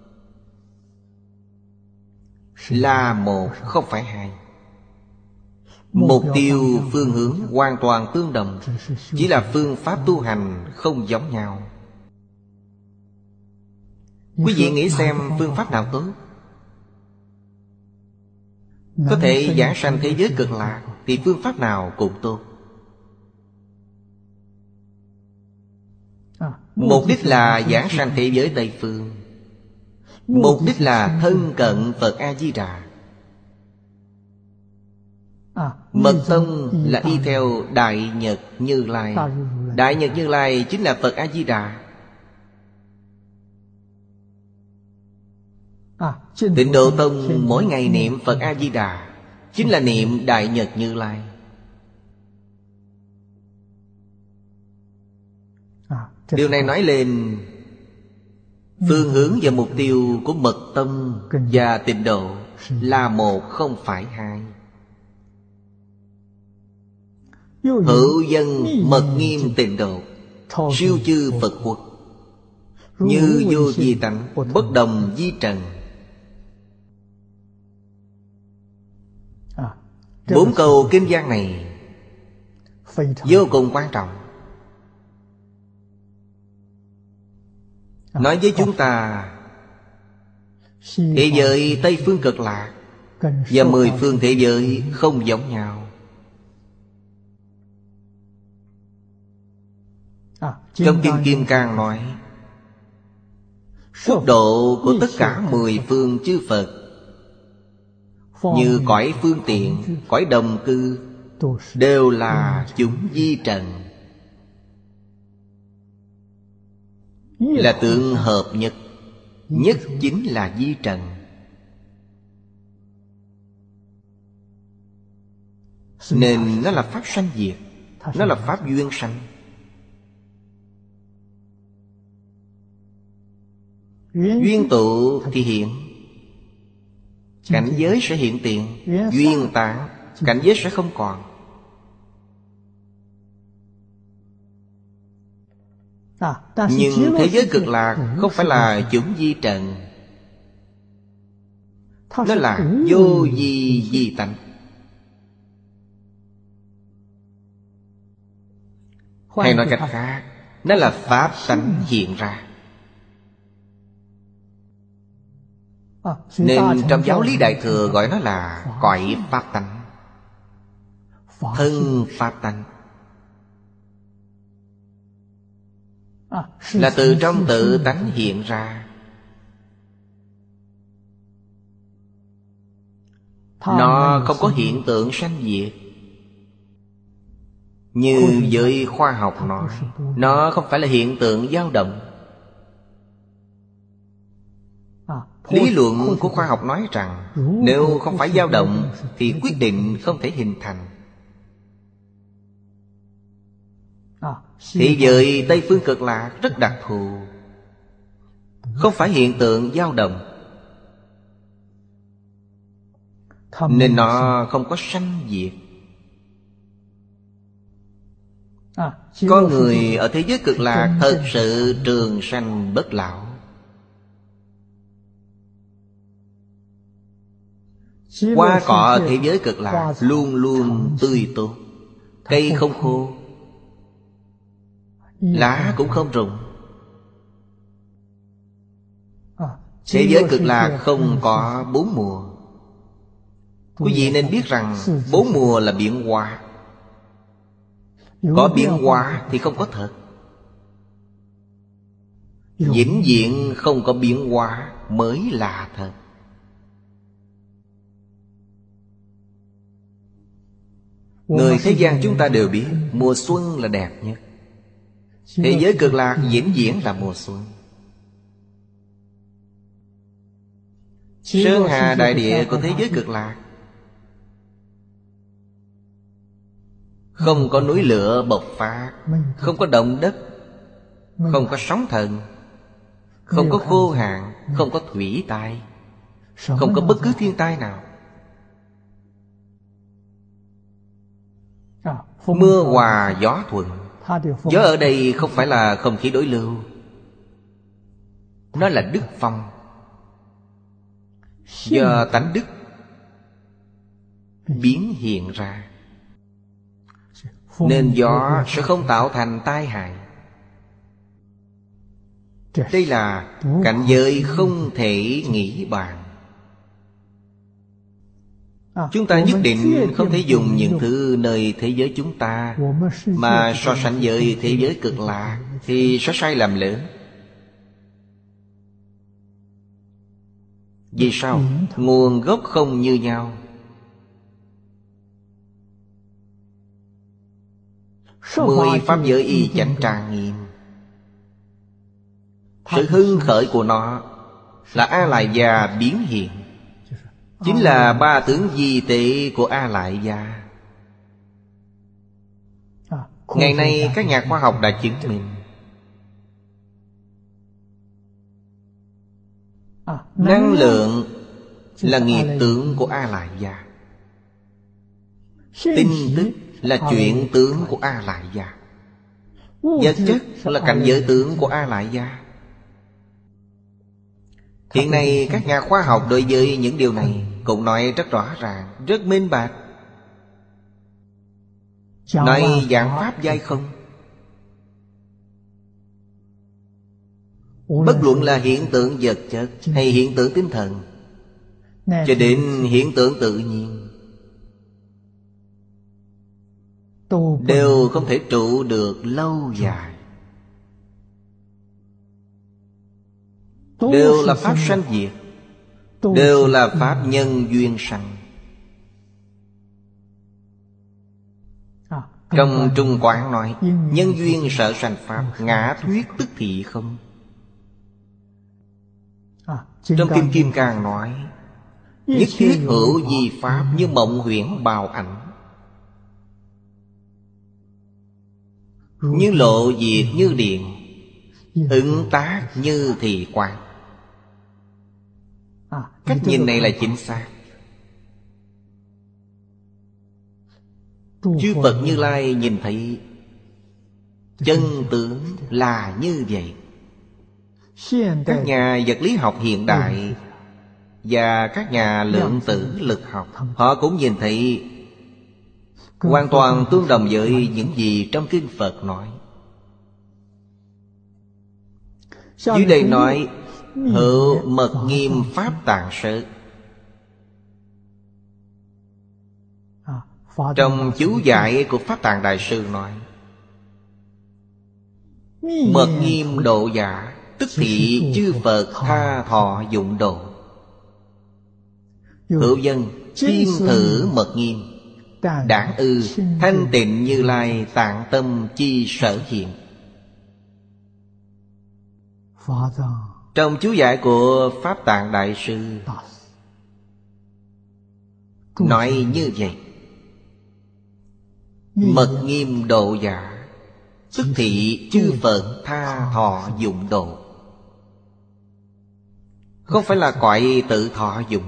là một, không phải hai. Mục tiêu phương hướng hoàn toàn tương đồng, chỉ là phương pháp tu hành không giống nhau. Quý vị nghĩ xem phương pháp nào tốt? Có thể giảng sanh thế giới cực lạc thì phương pháp nào cũng tốt. Mục đích là giảng sanh thế giới Tây Phương, Mục đích là thân cận Phật A-di-đà. Mật tông là y theo Đại Nhật Như Lai. Đại Nhật Như Lai chính là Phật A-di-đà. Tịnh Độ Tông mỗi ngày niệm Phật A-di-đà chính là niệm Đại Nhật Như Lai. Điều này nói lên phương hướng và mục tiêu của Mật tông và Tịnh Độ là một, không phải hai. Hữu dân mật nghiêm Tịnh Độ, siêu chư Phật quốc, như vô vi tánh, bất đồng vi trần. 4 câu kinh văn này vô cùng quan trọng, nói với chúng ta thế giới Tây phương Cực Lạc và 10 phương thế giới không giống nhau. Trong Kinh Kim Cang nói quốc độ của tất cả 10 phương chư Phật, như cõi phương tiện, cõi đồng cư, đều là chúng vi trần, là tượng hợp nhất. Nhất chính là vi trần. Nên nó là pháp sanh diệt, nó là pháp duyên sanh. Duyên tụ thì hiện, cảnh giới sẽ hiện tiền. Duyên tán, cảnh giới sẽ không còn. Nhưng thế giới Cực Lạc không phải là chủng vi trần, nó là vô vi vi tánh. Hay nói cách khác, nó là pháp tánh hiện ra. Nên trong giáo lý Đại Thừa gọi nó là cõi pháp tánh, thân pháp tánh. Là từ trong tự tánh hiện ra. Nó không có hiện tượng sanh diệt. Như với khoa học nói, nó không phải là hiện tượng dao động. Lý luận của khoa học nói rằng nếu không phải dao động thì quyết định không thể hình thành. Thế giới Tây phương Cực Lạc rất đặc thù, không phải hiện tượng dao động, nên nó không có sanh diệt. Con người ở thế giới Cực Lạc thật sự trường sanh bất lão. Hoa cỏ ở thế giới Cực Lạc luôn luôn tươi tốt, cây không khô, lá cũng không rụng. Thế giới Cực Lạc không có 4 mùa. Quý vị nên biết rằng 4 mùa là biến hóa. Có biến hóa thì không có thật. Vĩnh viễn không có biến hóa mới là thật. Người thế gian chúng ta đều biết mùa xuân là đẹp nhất. Thế giới Cực Lạc vĩnh viễn là mùa xuân. Sơn hà đại địa của thế giới Cực Lạc không có núi lửa bộc phát, không có động đất, không có sóng thần, không có khô hạn, không có thủy tai, không có bất cứ thiên tai nào. Mưa hòa gió thuận. Gió ở đây không phải là không khí đối lưu, nó là đức phong, do tánh đức biến hiện ra. Nên gió sẽ không tạo thành tai hại. Đây là cảnh giới không thể nghĩ bàn. Chúng ta nhất định không thể dùng những thứ nơi thế giới chúng ta mà so sánh với thế giới Cực Lạc, thì sẽ sai lầm lớn. Vì sao? Nguồn gốc không như nhau. 10 pháp giới y chánh trang nghiêm. Sự hưng khởi của nó là A Lại Gia biến hiện, chính là ba tướng di tệ của A Lại Gia. Ngày nay các nhà khoa học đã chứng minh năng lượng là nghiệp tướng của A Lại Gia, tin tức là chuyện tướng của A Lại Gia, vật chất là cảnh giới tướng của A Lại Gia. Hiện nay các nhà khoa học đối với những điều này cũng nói rất rõ ràng, rất minh bạch. Nói giảng pháp giai không. Bất luận là hiện tượng vật chất hay hiện tượng tinh thần, cho đến hiện tượng tự nhiên, đều không thể trụ được lâu dài. Đều là pháp sanh diệt, đều là pháp nhân duyên sanh. Trong Trung Quán nói, nhân duyên sở sanh pháp, ngã thuyết tức thị không. Trong Kinh Kim Cang nói, nhất thiết hữu di pháp như mộng huyễn bào ảnh, như lộ diệt như điện, ứng tác như thị quang. Cách nhìn này là chính xác. Chư Phật Như Lai nhìn thấy chân tướng là như vậy. Các nhà vật lý học hiện đại và các nhà lượng tử lực học, họ cũng nhìn thấy hoàn toàn tương đồng với những gì trong Kinh Phật nói. Dưới đây nói hữu mật nghiêm pháp tạng sở. Trong chú giải của Pháp Tạng Đại Sư nói, mật nghiêm độ giả, tức thị chư Phật tha thọ dụng độ. Hữu dân chiêm thử mật nghiêm, đản ư thanh tịnh Như Lai tạng tâm chi sở hiện. Trong chú giải của Pháp Tạng Đại Sư nói như vậy: mật nghiêm độ giả, tức thị chư Phật tha thọ dụng độ. Không phải là cõi tự thọ dụng.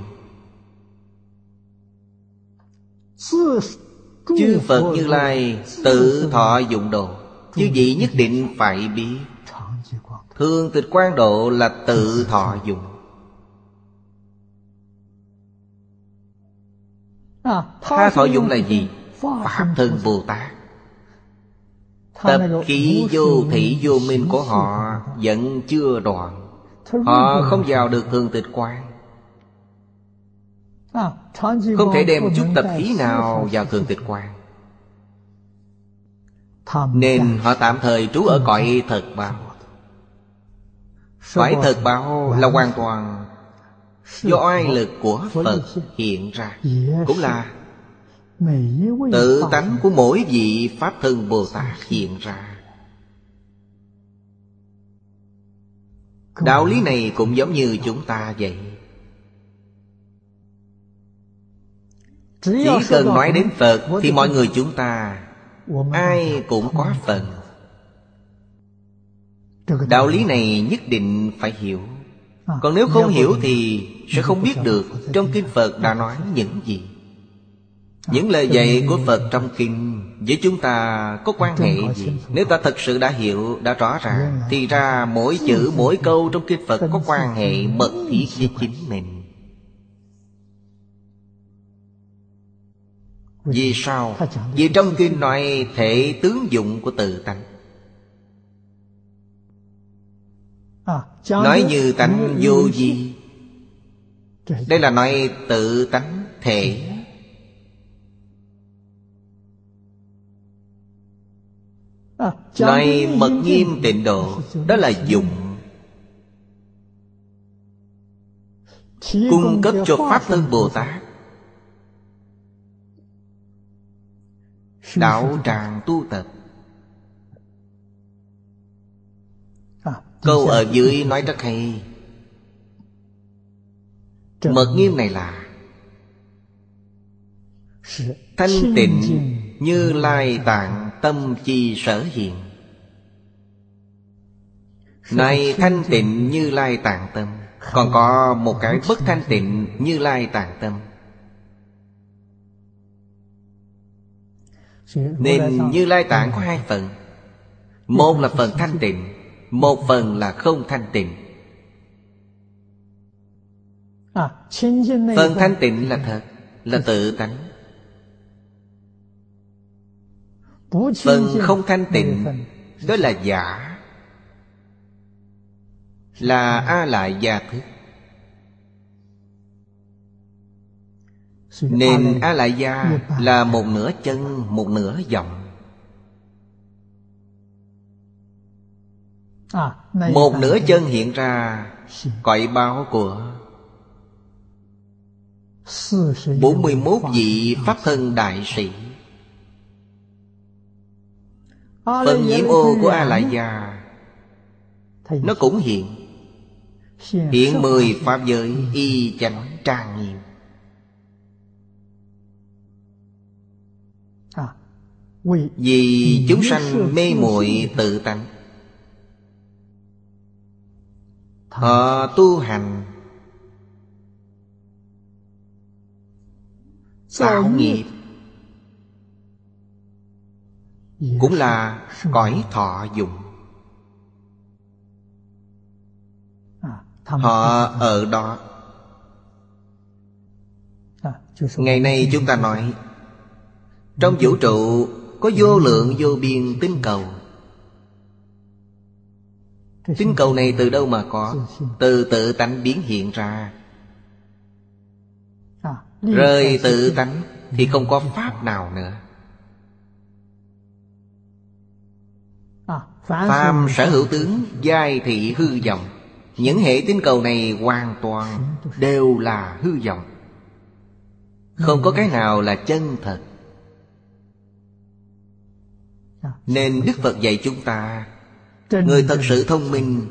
Chư Phật Như Lai tự thọ dụng độ, chư vị nhất định phải biết. Thường tịch quang độ là tự thọ dụng. Tha thọ dụng là gì? Pháp Thân Bồ Tát. Tập khí vô thị vô minh của họ vẫn chưa đoạn, họ không vào được thường tịch quang, không thể đem chút tập khí nào vào thường tịch quang, nên họ tạm thời trú ở cõi thật báo. Cõi thật báo là hoàn toàn do oai lực của Phật hiện ra, cũng là tự tánh của mỗi vị Pháp Thân Bồ Tát hiện ra. Đạo lý này cũng giống như chúng ta vậy. Chỉ cần nói đến Phật thì mọi người chúng ta ai cũng có phần. Đạo lý này nhất định phải hiểu. Còn nếu không hiểu thì sẽ không biết được trong Kinh Phật đã nói những gì. Những lời dạy của Phật trong Kinh với chúng ta có quan hệ gì? Nếu ta thật sự đã hiểu, đã rõ ràng, thì ra mỗi chữ, mỗi câu trong Kinh Phật có quan hệ mật thiết với chính mình. Vì sao? Vì trong Kinh nói thể tướng dụng của tự tánh. Nói như tánh vô vi, đây là nói tự tánh thể. Nói mật nghiêm tịnh độ, đó là dụng. cung cấp cho Pháp Thân Bồ Tát đạo tràng tu tập. Câu ở dưới nói rất hay. Mật nghiêm này là thanh tịnh Như Lai Tạng tâm chi sở hiện. Này thanh tịnh Như Lai Tạng tâm, còn có một cái bất thanh tịnh Như Lai Tạng tâm. Nên Như Lai Tạng có hai phần. Một là phần thanh tịnh, một phần là không thanh tịnh. Phần thanh tịnh là thật, là tự tánh. Phần không thanh tịnh đó là giả, là A Lại Gia thức. Nên A Lại Gia là một nửa chân, một nửa vọng. Một nửa chân hiện ra cõi báo của 41 vị Pháp Thân Đại Sĩ. Phần nhiễm ô của A Lại Gia nó cũng hiện. Hiện 10 Pháp giới y chánh trang nghiêm. Vì chúng sanh mê muội tự tánh, họ tu hành tạo nghiệp, cũng là cõi thọ dụng. Họ ở đó. Ngày nay chúng ta nói trong vũ trụ có vô lượng vô biên tinh cầu. Tinh cầu này từ đâu mà có? Từ tự tánh biến hiện ra. Rời tự tánh thì không có pháp nào nữa. Phàm sở hữu tướng giai thị hư vọng. Những hệ tinh cầu này hoàn toàn đều là hư vọng, không có cái nào là chân thật. Nên Đức Phật dạy chúng ta, người thật sự thông minh,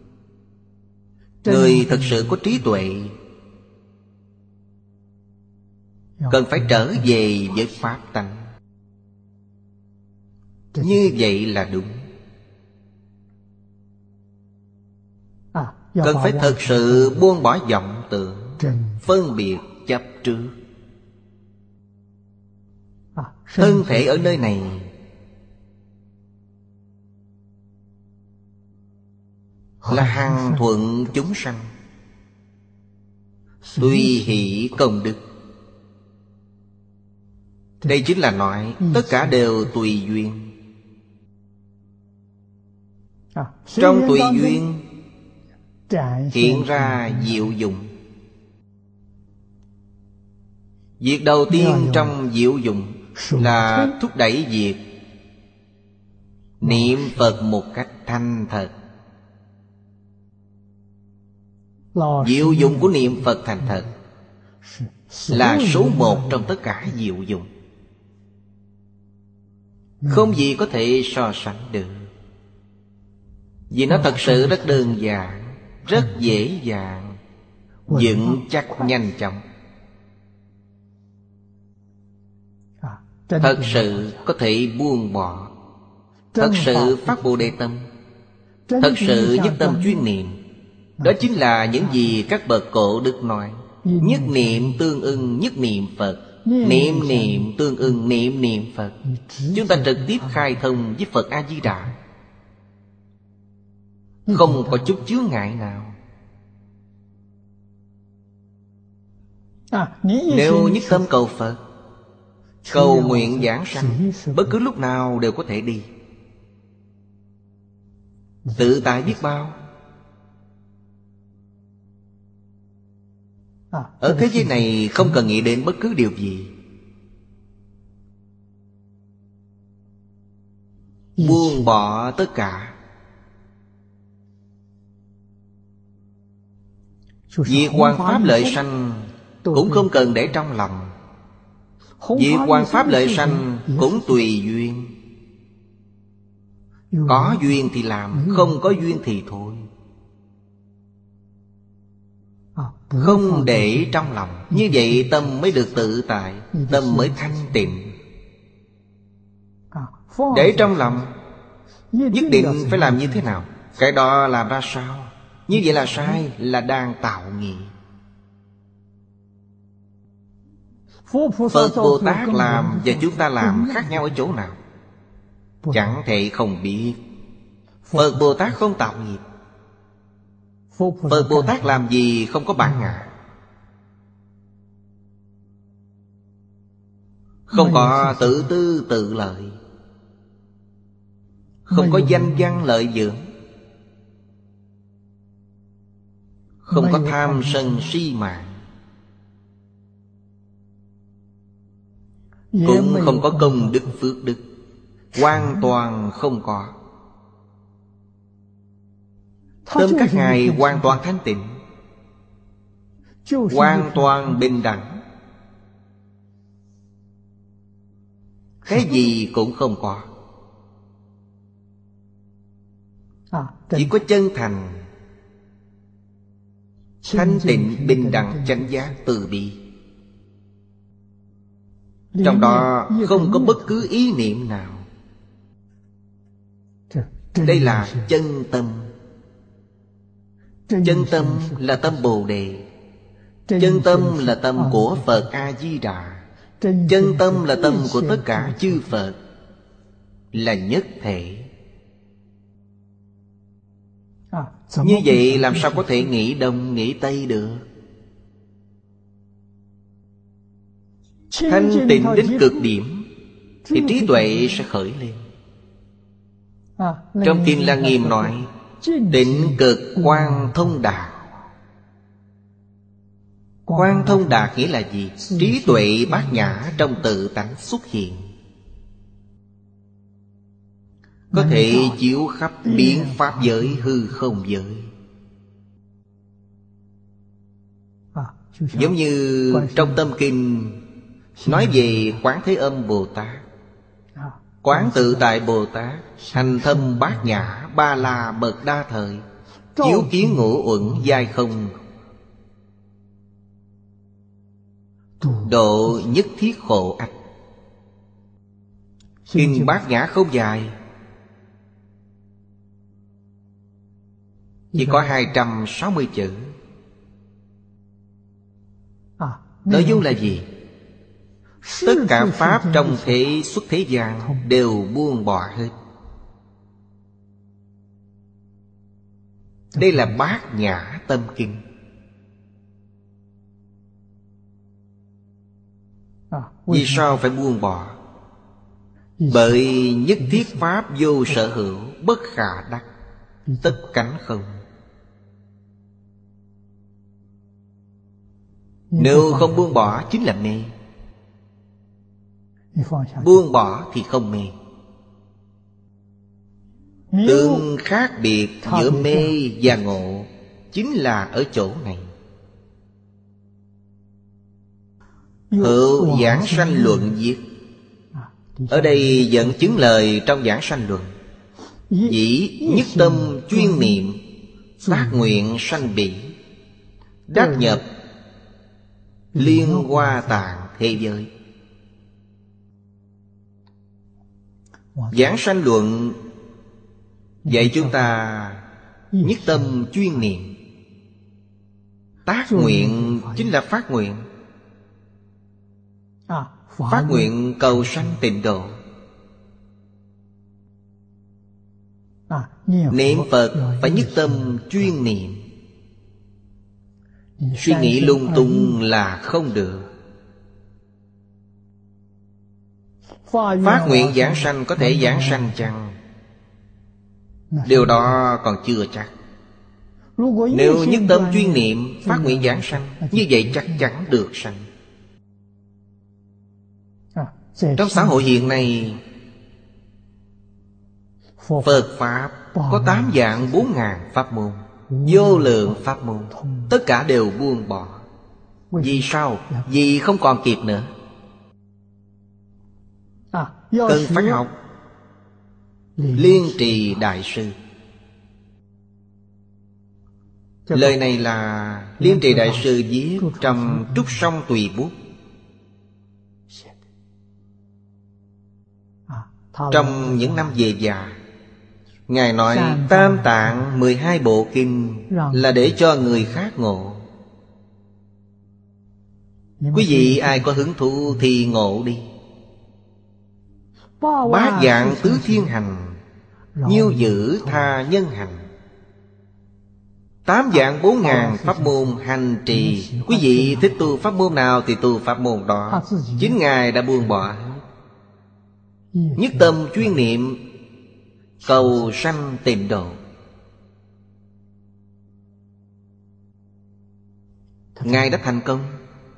người thật sự có trí tuệ, cần phải trở về với Pháp tánh. Như vậy là đúng. Cần phải thật sự buông bỏ vọng tưởng, phân biệt chấp trước. Thân thể ở nơi này là hằng thuận chúng sanh, tùy hỷ công đức. Đây chính là nói tất cả đều tùy duyên. Trong tùy duyên hiện ra diệu dụng. Việc đầu tiên trong diệu dụng là thúc đẩy việc niệm Phật một cách thanh thật. Diệu dụng của niệm Phật thành thật là số một trong tất cả diệu dụng. Không gì có thể so sánh được. Vì nó thật sự rất đơn giản, rất dễ dàng, vững chắc nhanh chóng. Thật sự có thể buông bỏ, thật sự phát Bồ Đề tâm, thật sự nhất tâm chuyên niệm. Đó chính là những gì các bậc cổ đức nói. Nhất niệm tương ưng nhất niệm Phật, niệm niệm tương ưng niệm niệm Phật. Chúng ta trực tiếp khai thông với Phật A-di-đà, không có chút chướng ngại nào. Nếu nhất tâm cầu Phật, cầu nguyện giảng sanh, bất cứ lúc nào đều có thể đi, tự tại biết bao. Ở thế giới này không cần nghĩ đến bất cứ điều gì. Buông bỏ tất cả, Việc hoằng pháp lợi sanh cũng không cần để trong lòng. Việc hoằng pháp lợi sanh cũng tùy duyên. Có duyên thì làm, không có duyên thì thôi. Không để trong lòng. Như vậy tâm mới được tự tại, tâm mới thanh tịnh. Để trong lòng, nhất định phải làm như thế nào? Cái đó làm ra sao? Như vậy là sai, là đang tạo nghiệp. Phật Bồ Tát làm và chúng ta làm khác nhau ở chỗ nào? Chẳng thể không biết. Phật Bồ Tát không tạo nghiệp. Phật Bồ Tát làm gì không có bản ngã, không có tự tư tự lợi, không có danh văn lợi dưỡng, không có tham sân si mạng, cũng không có công đức phước đức. Hoàn toàn không có. Tâm các ngài hoàn toàn thanh tịnh, hoàn toàn bình đẳng. Cái gì cũng không có. Chỉ có chân thành, thanh tịnh, bình đẳng, chánh giác, từ bi. Trong đó không có bất cứ ý niệm nào. Đây là chân tâm. Chân tâm là tâm Bồ Đề. Chân tâm là tâm của Phật A-di-đà. Chân tâm là tâm của tất cả chư Phật, là nhất thể. Như vậy làm sao có thể nghĩ Đông nghĩ Tây được? Thanh tịnh đến cực điểm thì trí tuệ sẽ khởi lên. Trong Kinh Lăng Nghiêm nói tịnh cực quang thông đạt. Quang thông đạt nghĩa là gì? Trí tuệ bát nhã trong tự tánh xuất hiện, có thể chiếu khắp biến pháp giới, hư không giới. Giống như trong Tâm Kinh nói về Quán Thế Âm Bồ Tát. Quán Tự Tại Bồ Tát hành thâm bát nhã, ba la mật đa thời, chiếu kiến ngũ uẩn giai không, độ nhất thiết khổ ách. Kinh bát nhã không dài, chỉ có 260 chữ. Nội dung là gì? Tất cả pháp trong thế xuất thế gian đều buông bỏ hết. Đây là bát nhã tâm kinh. Vì sao phải buông bỏ? Bởi nhất thiết pháp vô sở hữu, bất khả đắc, tất cánh không. Nếu không buông bỏ chính là mê. Buông bỏ thì không mê. Tương khác biệt giữa mê và ngộ chính là ở chỗ này. Hữu Giảng Sanh Luận viết. Ở đây dẫn chứng lời trong Giảng Sanh Luận. Dĩ nhất tâm chuyên niệm, tác nguyện sanh bỉ, đắc nhập liên hoa tạng thế giới. Giảng Sanh Luận dạy chúng ta nhất tâm chuyên niệm. Tác nguyện chính là phát nguyện. Phát nguyện cầu sanh tịnh độ. Niệm Phật phải nhất tâm chuyên niệm. Suy nghĩ lung tung là không được. Phát nguyện giảng sanh có thể giảng sanh chăng? Điều đó còn chưa chắc. Nếu nhất tâm chuyên niệm, phát nguyện giảng sanh, như vậy chắc chắn được sanh. Trong xã hội hiện nay, Phật Pháp có 8 vạn 4 ngàn pháp môn. vô lượng pháp môn, tất cả đều buông bỏ. Vì sao? Vì không còn kịp nữa. Cần phải học Liên Trì Đại Sư. Lời này là Liên Trì Đại Sư viết trong Trúc Song Tùy Bút. Trong những năm về già, Ngài nói Tam Tạng 12 bộ kinh là để cho người khác ngộ. Quý vị ai có hứng thú thì ngộ đi. Bát dạng tứ thiên hành, nhiêu giữ tha nhân hành. 8 dạng 4 ngàn pháp môn hành trì. Quý vị thích tu pháp môn nào thì tu pháp môn đó. Chính Ngài đã buông bỏ. Nhất tâm chuyên niệm, cầu sanh tịnh độ. Ngài đã thành công.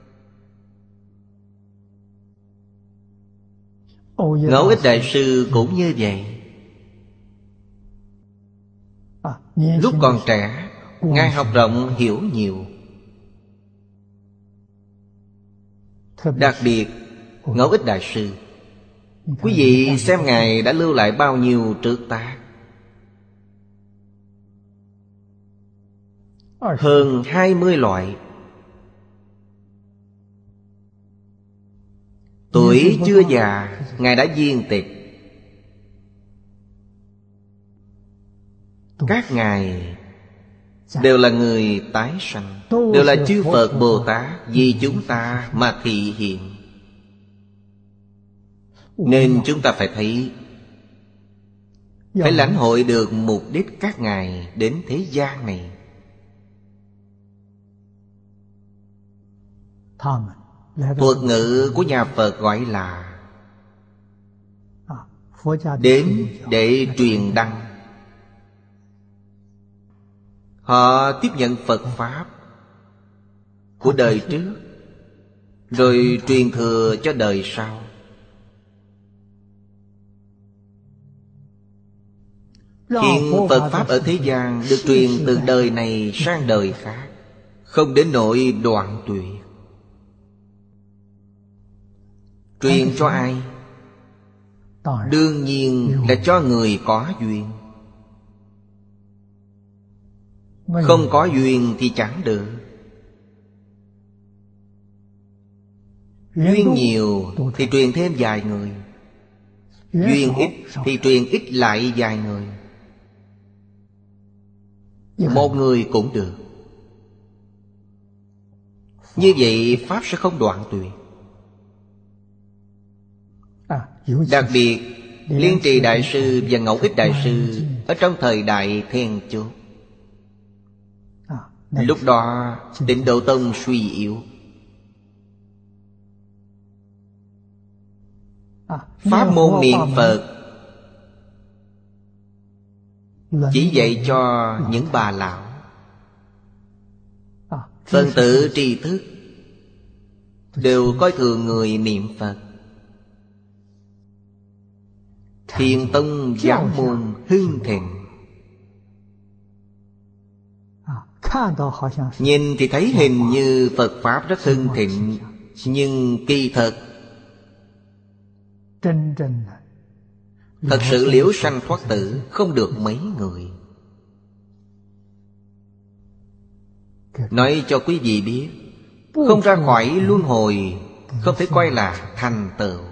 Ngẫu Ích Đại Sư cũng như vậy. Lúc còn trẻ, Ngài học rộng hiểu nhiều. Đặc biệt Ngẫu Ích Đại Sư, quý vị xem Ngài đã lưu lại bao nhiêu trược tác. Hơn 20 loại. Tuổi chưa già, Ngài đã viên tịch. Các Ngài đều là người tái sanh, đều là chư Phật Bồ Tát vì chúng ta mà thị hiện. Nên chúng ta phải thấy, phải lãnh hội được mục đích các Ngài đến thế gian này. Thuật ngữ của nhà Phật gọi là đến để truyền đăng. Họ tiếp nhận Phật Pháp của đời trước, rồi truyền thừa cho đời sau. Hiện Phật Pháp ở thế gian được truyền từ đời này sang đời khác, không đến nỗi đoạn tuyệt. Truyền cho ai? Đương nhiên là cho người có duyên. Không có duyên thì chẳng được. Duyên nhiều thì truyền thêm vài người, duyên ít thì truyền ít lại vài người. Một người cũng được. Như vậy Pháp sẽ không đoạn tuyệt. Đặc biệt Liên Trì Đại Sư và Ngẫu Ích Đại Sư ở trong thời đại then chốt. Lúc đó Tịnh Độ Tông suy yếu. Pháp môn niệm Phật chỉ dạy cho những bà lão. Phần tử tri thức đều coi thường người niệm Phật. Thiền tông giáo môn hưng thịnh. Nhìn thì thấy hình như Phật Pháp rất hưng thịnh, nhưng kỳ thật thật sự liễu sanh thoát tử không được mấy người. Nói cho quý vị biết, không ra khỏi luân hồi không thể coi là thành tựu.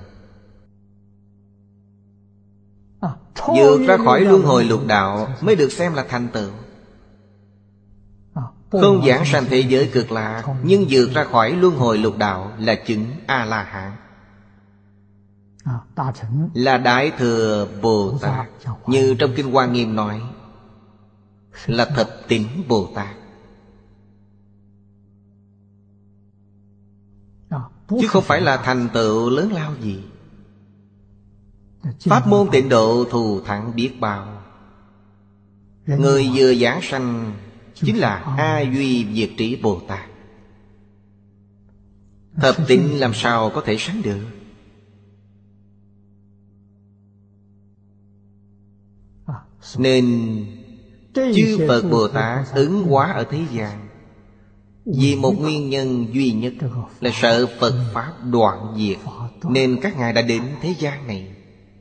Vượt ra khỏi luân hồi lục đạo mới được xem là thành tựu. Không giảng sanh thế giới cực lạc, nhưng vượt ra khỏi luân hồi lục đạo là chứng A-la-hán, là Đại Thừa Bồ Tát. Như trong Kinh Hoa Nghiêm nói, là Thập Tín Bồ Tát, chứ không phải là thành tựu lớn lao gì. Pháp môn tịnh độ thù thắng biết bao. Người vừa giảng sanh chính là A Duy Diệt Trí Bồ Tát. Thập tín làm sao có thể sánh được. Nên Chư Phật Bồ Tát ứng hóa ở thế gian vì một nguyên nhân duy nhất là sợ Phật Pháp đoạn diệt, nên các ngài đã đến thế gian này.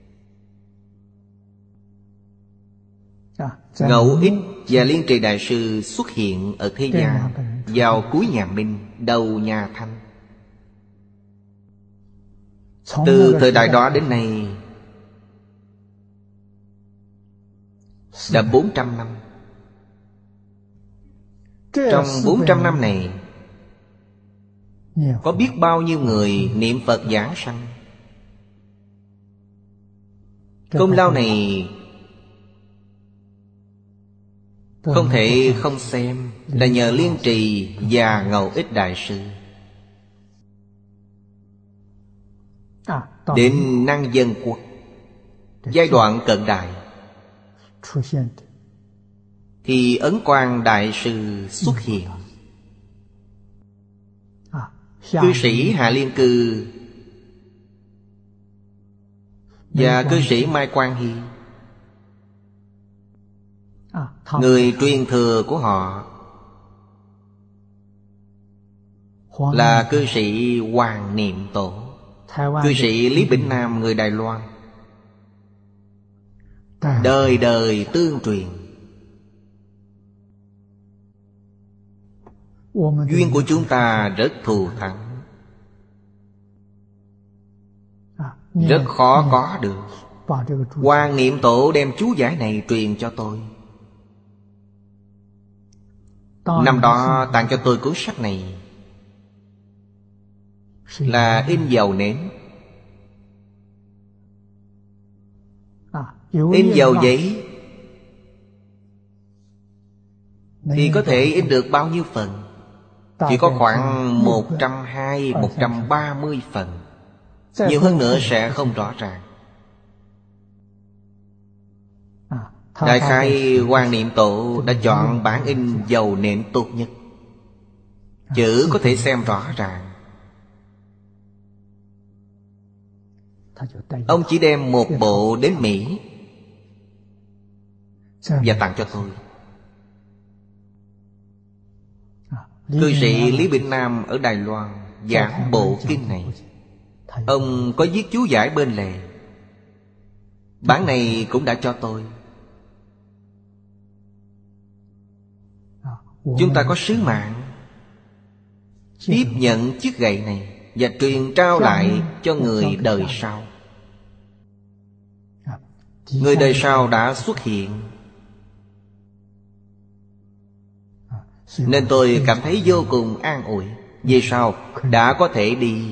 Ngẫu Ích và Liên Trì Đại Sư xuất hiện ở thế gian vào cuối nhà Minh, đầu nhà Thanh. Từ thời đại đó đến nay đã 400 năm. Trong 400 năm này có biết bao nhiêu người niệm Phật giảng sanh. Công lao này không thể không xem, là nhờ Liên Trì và Ngẫu Ích Đại Sư. Đến Năng Dân Quốc, giai đoạn cận đại, thì Ấn Quang Đại Sư xuất hiện. Cư sĩ Hạ Liên Cư và cư sĩ Mai Quang Hy, người truyền thừa của họ là cư sĩ Hoàng Niệm Tổ, cư sĩ Lý Bỉnh Nam người Đài Loan. Đời đời tương truyền. Duyên của chúng ta rất thù thắng, rất khó có được. Hoàng Niệm Tổ đem chú giải này truyền cho tôi. Năm đó tặng cho tôi cuốn sách này là in dầu nến, in dầu giấy thì có thể in được bao nhiêu phần? Chỉ có khoảng 120, 130 phần. Nhiều hơn nữa sẽ không rõ ràng. Đại khái Hoàng Niệm Tổ đã chọn bản in dầu nến tốt nhất, chữ có thể xem rõ ràng. Ông chỉ đem một bộ đến Mỹ và tặng cho tôi. Cư sĩ Lý Bỉnh Nam ở Đài Loan giảng bộ kinh này. Ông có viết chú giải bên lề. Bản này cũng đã cho tôi. Chúng ta có sứ mạng tiếp nhận chiếc gậy này và truyền trao lại cho người đời sau. Người đời sau đã xuất hiện, nên tôi cảm thấy vô cùng an ủi. Vì sao? Đã có thể đi.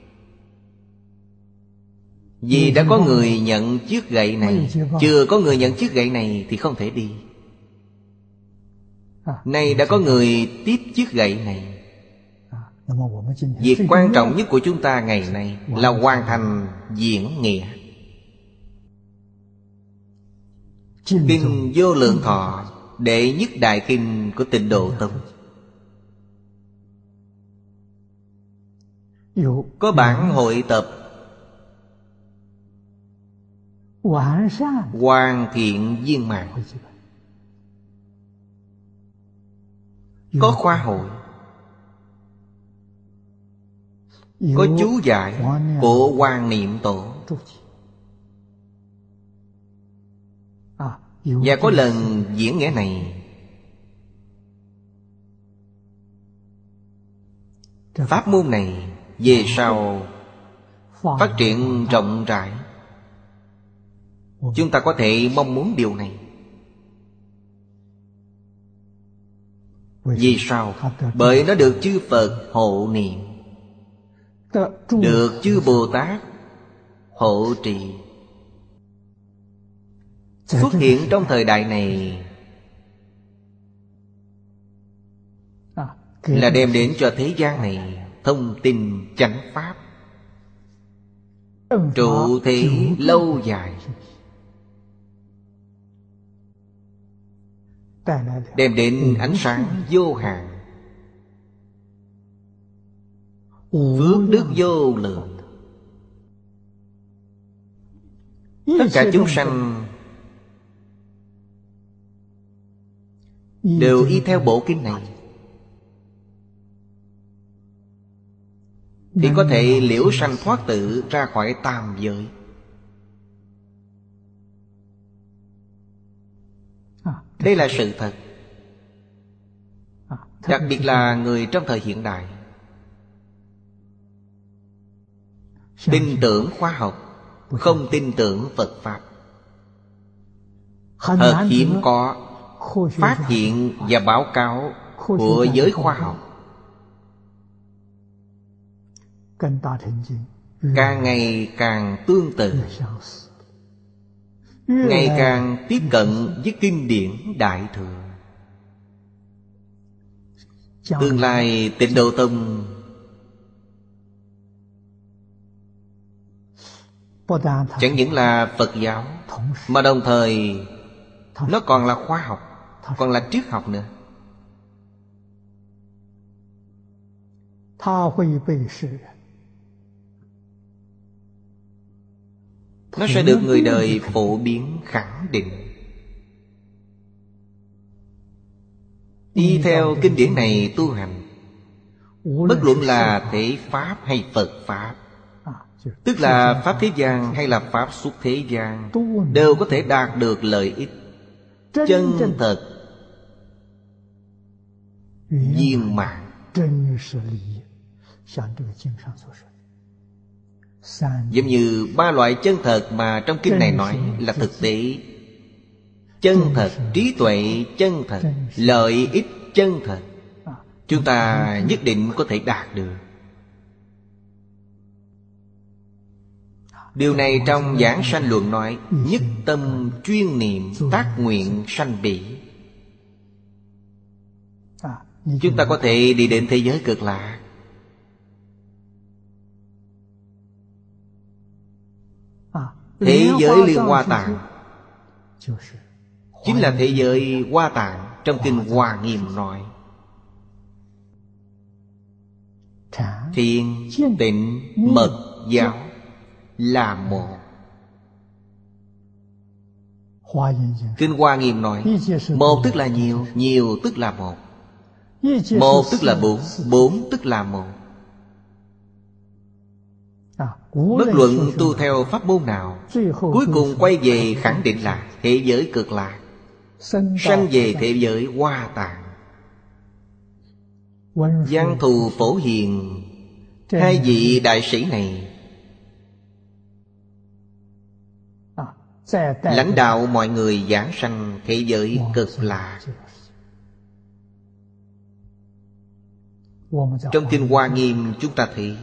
Vì đã có người nhận chiếc gậy này. Chưa có người nhận chiếc gậy này thì không thể đi. Nay đã có người tiếp chiếc gậy này. Việc quan trọng nhất của chúng ta ngày nay là hoàn thành diễn nghĩa. Kinh Vô Lượng Thọ, đệ nhất đại kinh của Tịnh Độ Tông. Có bản hội tập hoàn thiện viên mãn. Có khoa hội, có chú giải của Hoàng Niệm Tổ, và có lần diễn nghĩa này. Pháp môn này về sau phát triển rộng rãi. Chúng ta có thể mong muốn điều này. Vì sao? Bởi nó được chư Phật hộ niệm, được chư Bồ Tát hộ trì. Xuất hiện trong thời đại này là đem đến cho thế gian này thông tin chánh pháp, trụ thế lâu dài, đem đến ánh sáng vô hạn, phước đức vô lượng. Tất cả chúng sanh đều y theo bộ kinh này, thì có thể liễu sanh thoát tự, ra khỏi tam giới. Đây là sự thật. Đặc biệt là người trong thời hiện đại, tin tưởng khoa học, không tin tưởng Phật Pháp. Thật hiếm có phát hiện và báo cáo của giới khoa học càng ngày càng tương tự, ngày càng tiếp cận với kinh điển Đại Thừa. Tương lai Tịnh Độ Tông chẳng những là Phật giáo, mà đồng thời nó còn là khoa học, còn là triết học nữa. Nó sẽ được người đời phổ biến khẳng định. Y theo kinh điển này tu hành, bất luận là Thế Pháp hay Phật Pháp, tức là Pháp thế gian hay là Pháp xuất thế gian, đều có thể đạt được lợi ích chân thật viên mãn. Giống như ba loại chân thật mà trong kinh này nói là thực tế: chân thật, trí tuệ chân thật, lợi ích chân thật. Chúng ta nhất định có thể đạt được. Điều này trong Giảng Sanh Luận nói: nhất tâm chuyên niệm, tác nguyện sanh bỉ. Chúng ta có thể đi đến thế giới Cực Lạc. Thế giới Liên Hoa Tạng chính là thế giới Hoa Tạng trong kinh Hoa Nghiêm nói: Thiền, tịnh, mật, giáo là một. Kinh Hoa Nghiêm nói: một tức là nhiều, nhiều tức là một. Một tức là bốn, bốn tức là một. Bất luận tu theo pháp môn nào, cuối cùng quay về khẳng định là thế giới Cực Lạc, sanh về thế giới Hoa Tạng. Văn Thù Phổ Hiền, hai vị đại sĩ này lãnh đạo mọi người giảng sanh thế giới Cực Lạc. Trong kinh Hoa Nghiêm chúng ta thấy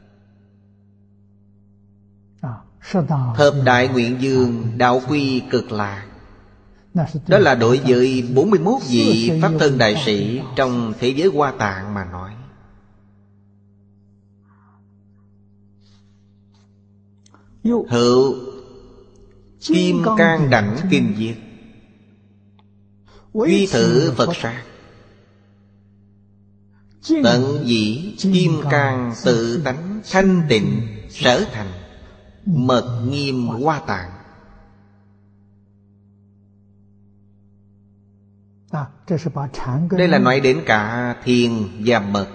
Thập Đại Nguyện Dương đạo quy Cực Lạc. Đó là đối với 41 vị Pháp Thân Đại Sĩ trong thế giới Hoa Tạng mà nói. Hữu Kim Cang Đảnh Kinh Viết, Duy Thử Phật Sát, tận dĩ Kim Cang tự tánh thanh tịnh sở thành, mật nghiêm Hoa Tạng. Đây là nói đến cả thiền và mật.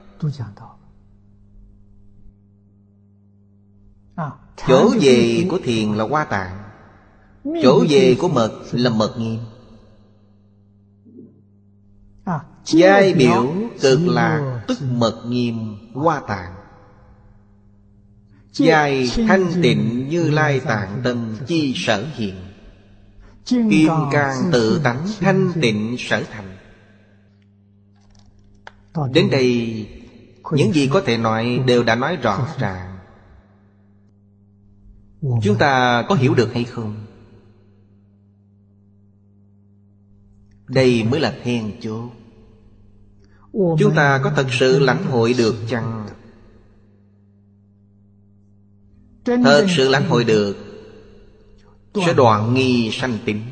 Chỗ về của thiền là Hoa Tạng, chỗ về của mật là mật nghiêm. Giai biểu Cực Lạc tức mật nghiêm Hoa Tạng. Giai thanh tịnh Như Lai Tạng tâm chi sở hiện, Kim Cang tự tánh thanh tịnh sở thành. Đến đây những gì có thể nói đều đã nói rõ ràng. Chúng ta có hiểu được hay không? Đây mới là then chốt. Chúng ta có thật sự lãnh hội được chăng? Thật sự lãnh hội được sẽ đoạn nghi sanh tính.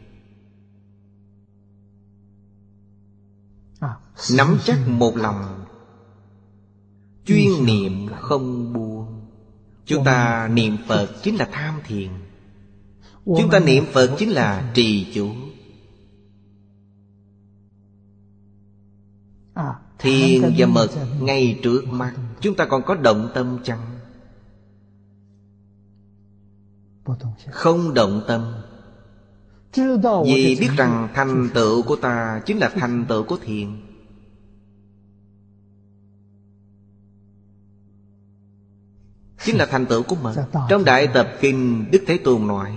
Nắm chắc một lòng, chuyên niệm không buông. Chúng ta niệm Phật chính là tham thiền. Chúng ta niệm Phật chính là trì chú. Thiền và mật ngay trước mắt, chúng ta còn có động tâm chăng? Không động tâm. Vì biết rằng thành tựu của ta chính là thành tựu của thiền. Chính là thành tựu của mật. Trong Đại Tập Kinh, Đức Thế Tôn nói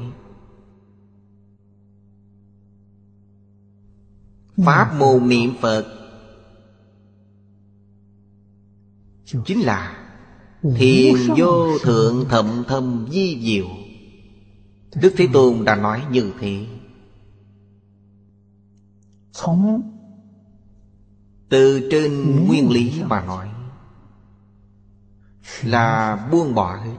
pháp môn niệm Phật chính là thiền vô thượng thậm thâm vi diệu. Đức Thế Tôn đã nói như thế. Từ trên nguyên lý mà nói là buông bỏ hết.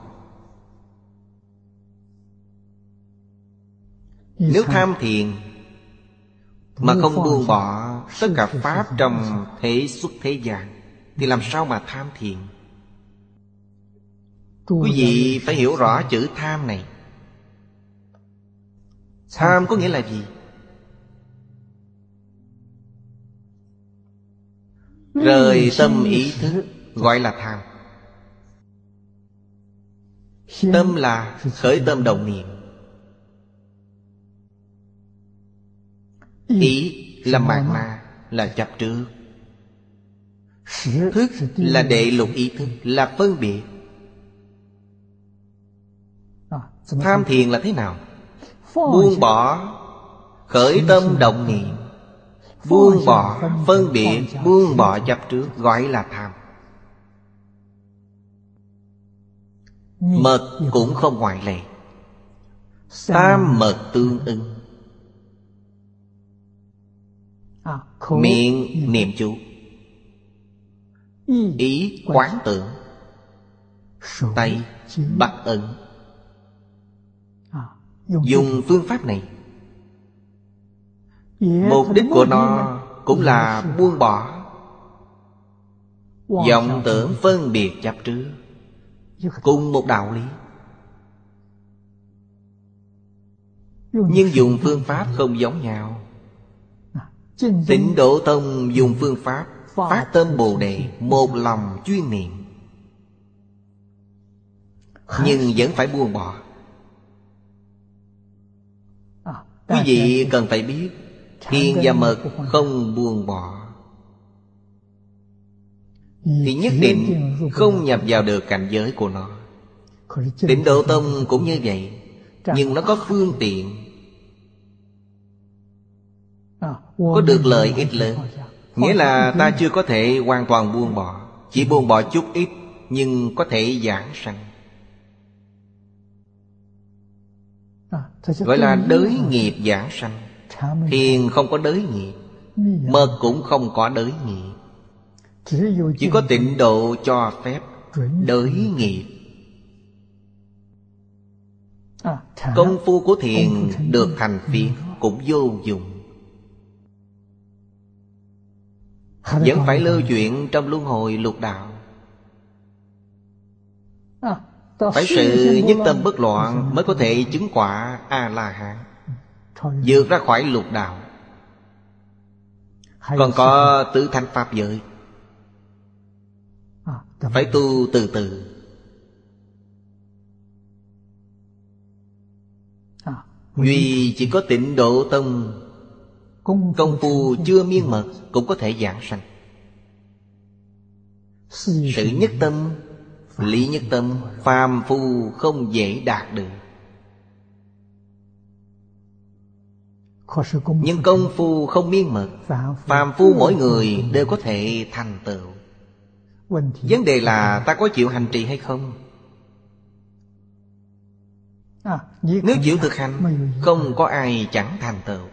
Nếu tham thiền mà không buông bỏ tất cả pháp trong thế xuất thế gian thì làm sao mà tham thiền? Quý vị phải hiểu rõ chữ tham này. Tham có nghĩa là gì? Rời tâm ý thức gọi là tham. Tâm là khởi tâm động niệm. Ý là mạt na, là chấp trước. Thức là đệ lục ý thức, là phân biệt. Tham thiền là thế nào? Buông bỏ khởi tâm động niệm, buông bỏ phân biệt, buông bỏ chấp trước, gọi là tham. Mật cũng không ngoại lệ. Tam mật tương ưng. Miệng niệm chú, ý quán tưởng, tay bắt ấn. Dùng phương pháp này, mục đích của nó cũng là buông bỏ vọng tưởng phân biệt chấp trước. Cùng một đạo lý, nhưng dùng phương pháp không giống nhau. Tịnh Độ Tông dùng phương pháp phát tâm Bồ Đề, một lòng chuyên niệm, nhưng vẫn phải buông bỏ. Quý vị cần phải biết, thiền và mật không buông bỏ thì nhất định không nhập vào được cảnh giới của nó. Tịnh Độ Tông cũng như vậy, nhưng nó có phương tiện, có được lợi ích lớn. Nghĩa là ta chưa có thể hoàn toàn buông bỏ, chỉ buông bỏ chút ít, nhưng có thể giảng sanh, gọi là đới nghiệp giảng sanh. Thiền không có đới nghiệp, mật cũng không có đới nghiệp. Chỉ có tịnh độ cho phép đới nghiệp. Công phu của thiền được thành phiến cũng vô dụng, vẫn phải lưu chuyển trong luân hồi lục đạo. Phải sự nhất tâm bất loạn mới có thể chứng quả A-la-hán, vượt ra khỏi lục đạo. Còn có tứ thanh pháp giới, phải tu từ từ. Duy chỉ có Tịnh Độ Tông công phu chưa miên mật cũng có thể giảng sanh. Sự nhất tâm, lý nhất tâm, phàm phu không dễ đạt được. Nhưng công phu không miên mật, phàm phu mỗi người đều có thể thành tựu. Vấn đề là ta có chịu hành trì hay không? Nếu chịu thực hành, không có ai chẳng thành tựu.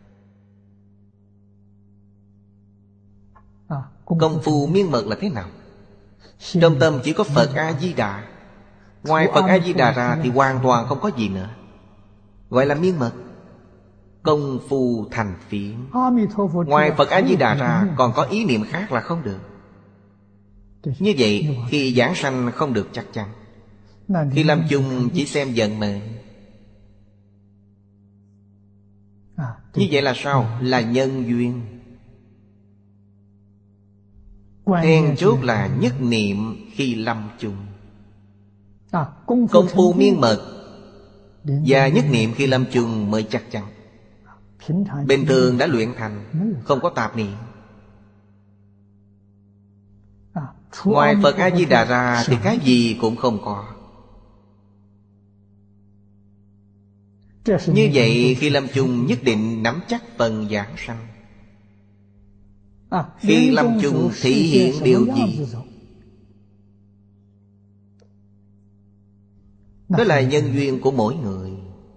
Công phu miên mật là thế nào? Trong tâm chỉ có Phật A-di-đà. Ngoài Phật A-di-đà ra thì hoàn toàn không có gì nữa, gọi là miên mật. Công phu thành phiến. Ngoài Phật A-di-đà ra còn có ý niệm khác là không được. Như vậy khi giảng sanh không được chắc chắn. Khi làm chung chỉ xem vận mệnh. Như vậy là sao? Là nhân duyên. Then chốt là nhất niệm khi lâm chung. Công phu miên mật và nhất niệm khi lâm chung mới chắc chắn. Bình thường đã luyện thành, không có tạp niệm. Ngoài Phật A-di-đà ra thì cái gì cũng không có. Như vậy khi lâm chung nhất định nắm chắc phần giảng sanh. Khi lâm chung thị hiện điều gì? Đó là nhân duyên của mỗi người.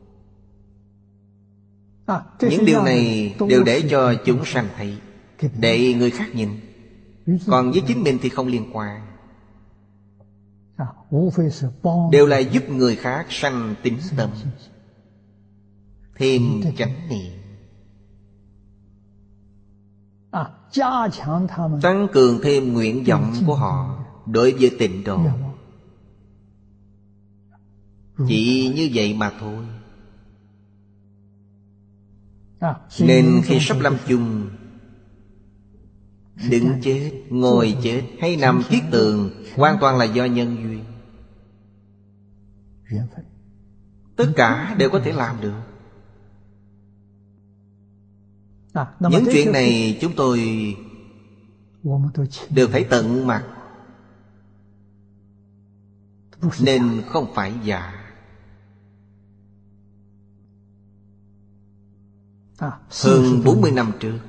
Những điều này đều để cho chúng sanh thấy, để người khác nhìn. Còn với chính mình thì không liên quan. Đều là giúp người khác sanh tín tâm, thêm chánh niệm, tăng cường thêm nguyện vọng của họ đối với tịnh độ. Chỉ như vậy mà thôi. Nên khi sắp lâm chung, đứng chết, ngồi chết hay nằm kiết tường, hoàn toàn là do nhân duyên. Tất cả đều có thể làm được. Những chuyện này chúng tôi đều phải tận mặt, nên không phải giả. Hơn 40 năm trước,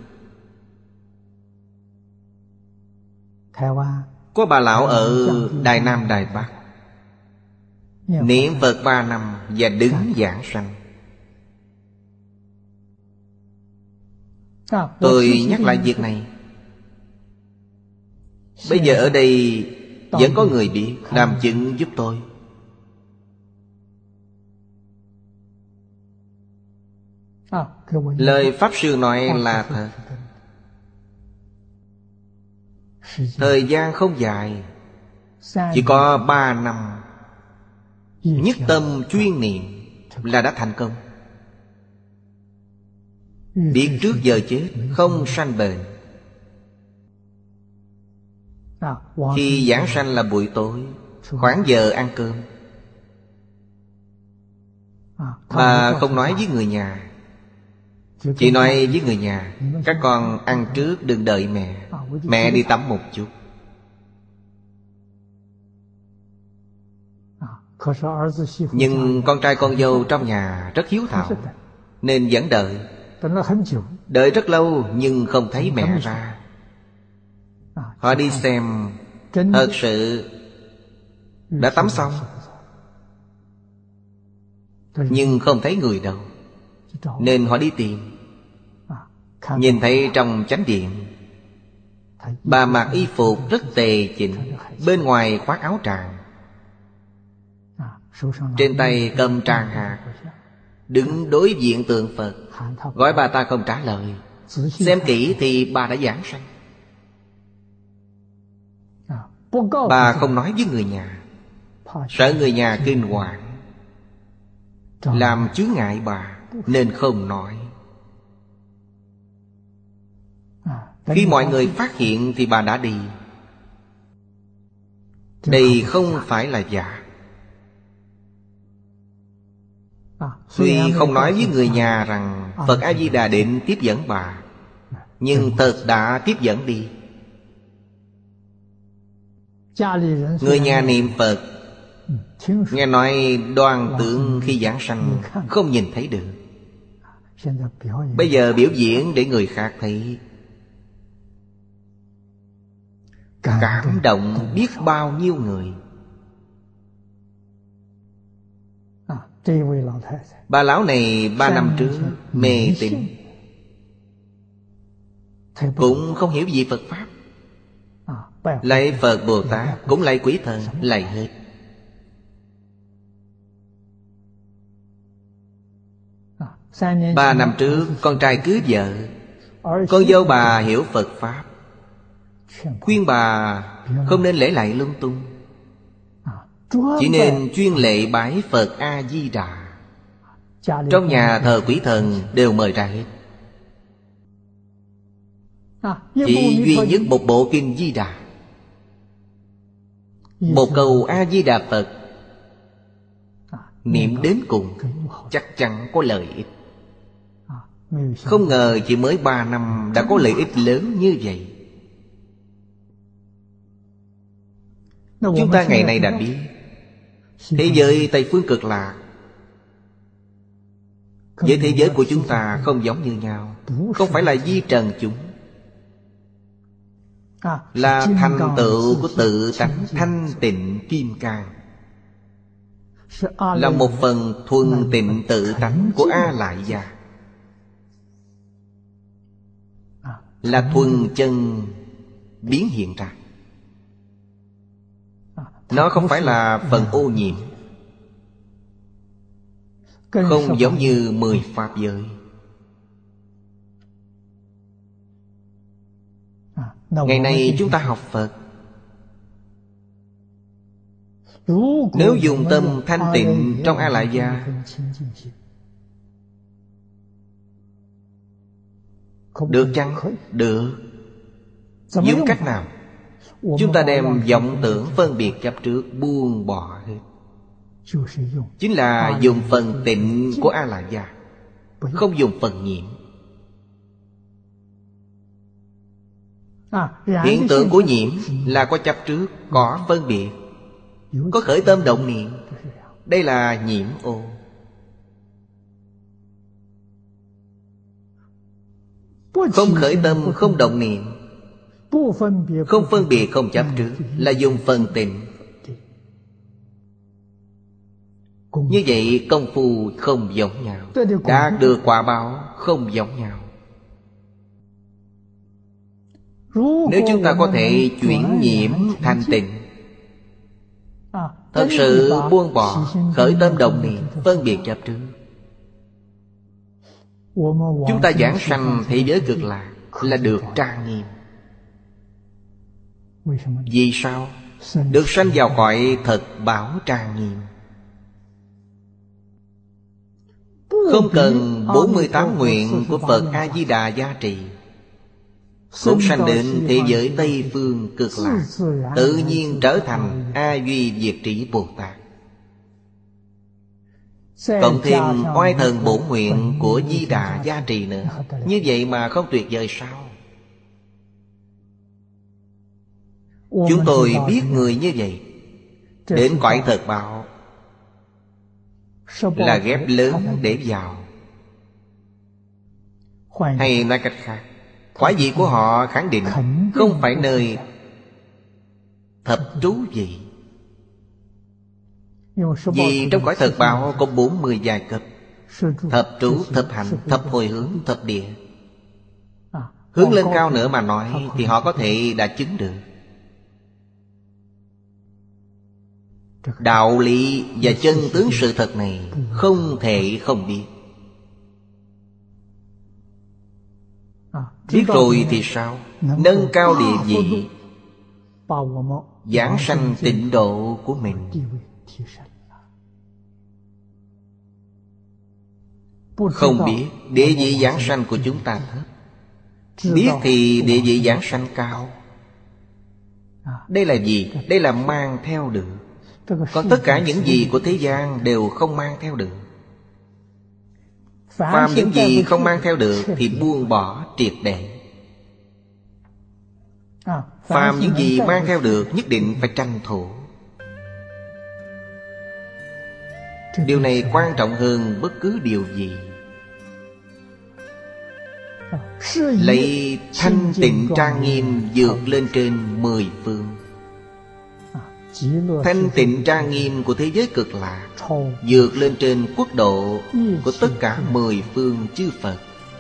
có bà lão ở Đài Nam Đài Bắc niệm Phật 3 năm và đứng giảng sanh. Tôi nhắc lại việc này. Bây giờ ở đây vẫn có người biết, làm chứng giúp tôi. Lời Pháp Sư nói là thật. Thời gian không dài, chỉ có 3 năm, nhất tâm chuyên niệm là đã thành công. Biết trước giờ chết, không sanh bệnh. Khi giảng sanh là buổi tối, khoảng giờ ăn cơm. Bà không nói với người nhà, chỉ nói với người nhà: các con ăn trước, đừng đợi mẹ. Mẹ đi tắm một chút. Nhưng con trai con dâu trong nhà rất hiếu thảo, nên vẫn đợi. Đợi rất lâu nhưng không thấy mẹ ra. Họ đi xem, thật sự đã tắm xong, nhưng không thấy người đâu. Nên họ đi tìm. Nhìn thấy trong chánh điện, bà mặc y phục rất tề chỉnh, bên ngoài khoác áo tràng, trên tay cầm tràng hạt, đứng đối diện tượng Phật. Gọi bà ta không trả lời. Xem kỹ thì bà đã giảng sanh. Bà không nói với người nhà, sợ người nhà kinh hoàng, làm chướng ngại bà, nên không nói. Khi mọi người phát hiện thì bà đã đi. Đây không phải là giả. Tuy không nói với người nhà rằng Phật A-di-đà định tiếp dẫn bà, nhưng thật đã tiếp dẫn đi. Người nhà niệm Phật, nghe nói Đoàn Tượng khi giảng sanh không nhìn thấy được. Bây giờ biểu diễn để người khác thấy, cảm động biết bao nhiêu người. Bà lão này 3 năm trước mê tín, cũng không hiểu gì Phật Pháp. Lạy Phật Bồ Tát, cũng lạy quỷ thần, lạy hết. Ba năm trước con trai cưới vợ, con dâu bà hiểu Phật Pháp, khuyên bà không nên lễ lạy lung tung, chỉ nên chuyên lễ bái Phật A-di-đà. Trong nhà thờ quỷ thần đều mời ra hết, chỉ duy nhất một bộ kinh Di Đà. Một câu A-di-đà Phật niệm đến cùng chắc chắn có lợi ích. Không ngờ chỉ mới 3 năm đã có lợi ích lớn như vậy. Chúng ta ngày nay đã biết thế giới Tây Phương Cực Lạc với thế giới của chúng ta không giống như nhau. Không phải là vi trần chúng, là thành tựu của tự tánh thanh tịnh kim cang, là một phần thuần tịnh tự tánh của A Lại Gia, là thuần chân biến hiện ra. Nó không phải là phần ô nhiễm, không giống như 10 pháp giới. Ngày nay chúng ta học Phật, nếu dùng tâm thanh tịnh trong A Lại Gia, được chăng? Được. Dùng cách nào? Chúng ta đem vọng tưởng phân biệt chấp trước buông bỏ hết. Chính là dùng phần tịnh của A Lại Gia, không dùng phần nhiễm. Hiện tượng của nhiễm là có chấp trước, có phân biệt, có khởi tâm động niệm. Đây là nhiễm ô. Không khởi tâm, không động niệm, không phân biệt, không chấp trước, là dùng phần tịnh. Như vậy công phu không giống nhau, đạt được quả báo không giống nhau. Nếu chúng ta có thể chuyển nhiễm thành tịnh, thật sự buông bỏ khởi tâm động niệm, phân biệt chấp trước, chúng ta giảng sanh thế giới cực lạc là được trang nghiêm. Vì sao? Được sanh vào cõi thật bảo trang nghiêm. Không cần 48 nguyện của Phật A-di-đà gia trì, cũng sanh đến thế giới Tây Phương Cực Lạc, tự nhiên trở thành A Duy Diệt Trí Bồ Tát. Cộng thêm oai thần bổn nguyện của Di Đà gia trì nữa, như vậy mà không tuyệt vời sao? Chúng tôi biết người như vậy đến cõi thật báo là ghép lớn để vào. Hay nói cách khác, quả vị của họ khẳng định không phải nơi thập trú vị. Vì trong cõi thật báo có 40 giai cấp: thập trú, thập hành, thập hồi hướng, thập địa. Hướng lên cao nữa mà nói thì họ có thể đã chứng được. Đạo lý và chân tướng sự thật này không thể không biết. Biết rồi thì sao? Nâng cao địa vị, giảng sanh tịnh độ của mình. Không biết, địa vị giảng sanh của chúng ta thấp. Biết thì địa vị giảng sanh cao. Đây là gì? Đây là mang theo được. Còn tất cả những gì của thế gian đều không mang theo được. Phàm những gì không mang theo được thì buông bỏ triệt để. Phàm những gì mang theo được nhất định phải tranh thủ. Điều này quan trọng hơn bất cứ điều gì. Lấy thanh tịnh trang nghiêm vượt lên trên 10 phương. Thanh tịnh trang nghiêm của thế giới cực lạc vượt lên trên quốc độ của tất cả 10 phương chư Phật.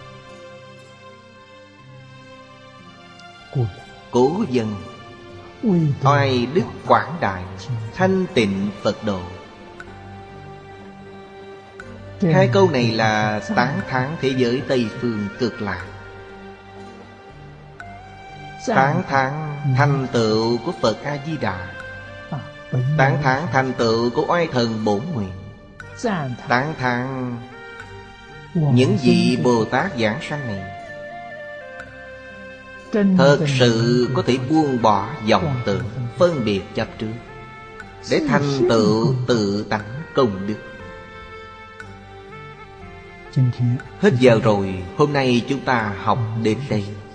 Cố dân oai đức quảng đại, thanh tịnh Phật độ. Hai câu này là tán thán thế giới Tây Phương Cực Lạc, tán thán thành tựu của Phật A-di-đà, tán thán thành tựu của oai thần bổn nguyện, tán thán những vị Bồ Tát giảng sanh này thật sự có thể buông bỏ vọng tưởng, phân biệt chấp trước, để thành tựu tự tánh công đức. Hết giờ rồi, hôm nay chúng ta học đến đây.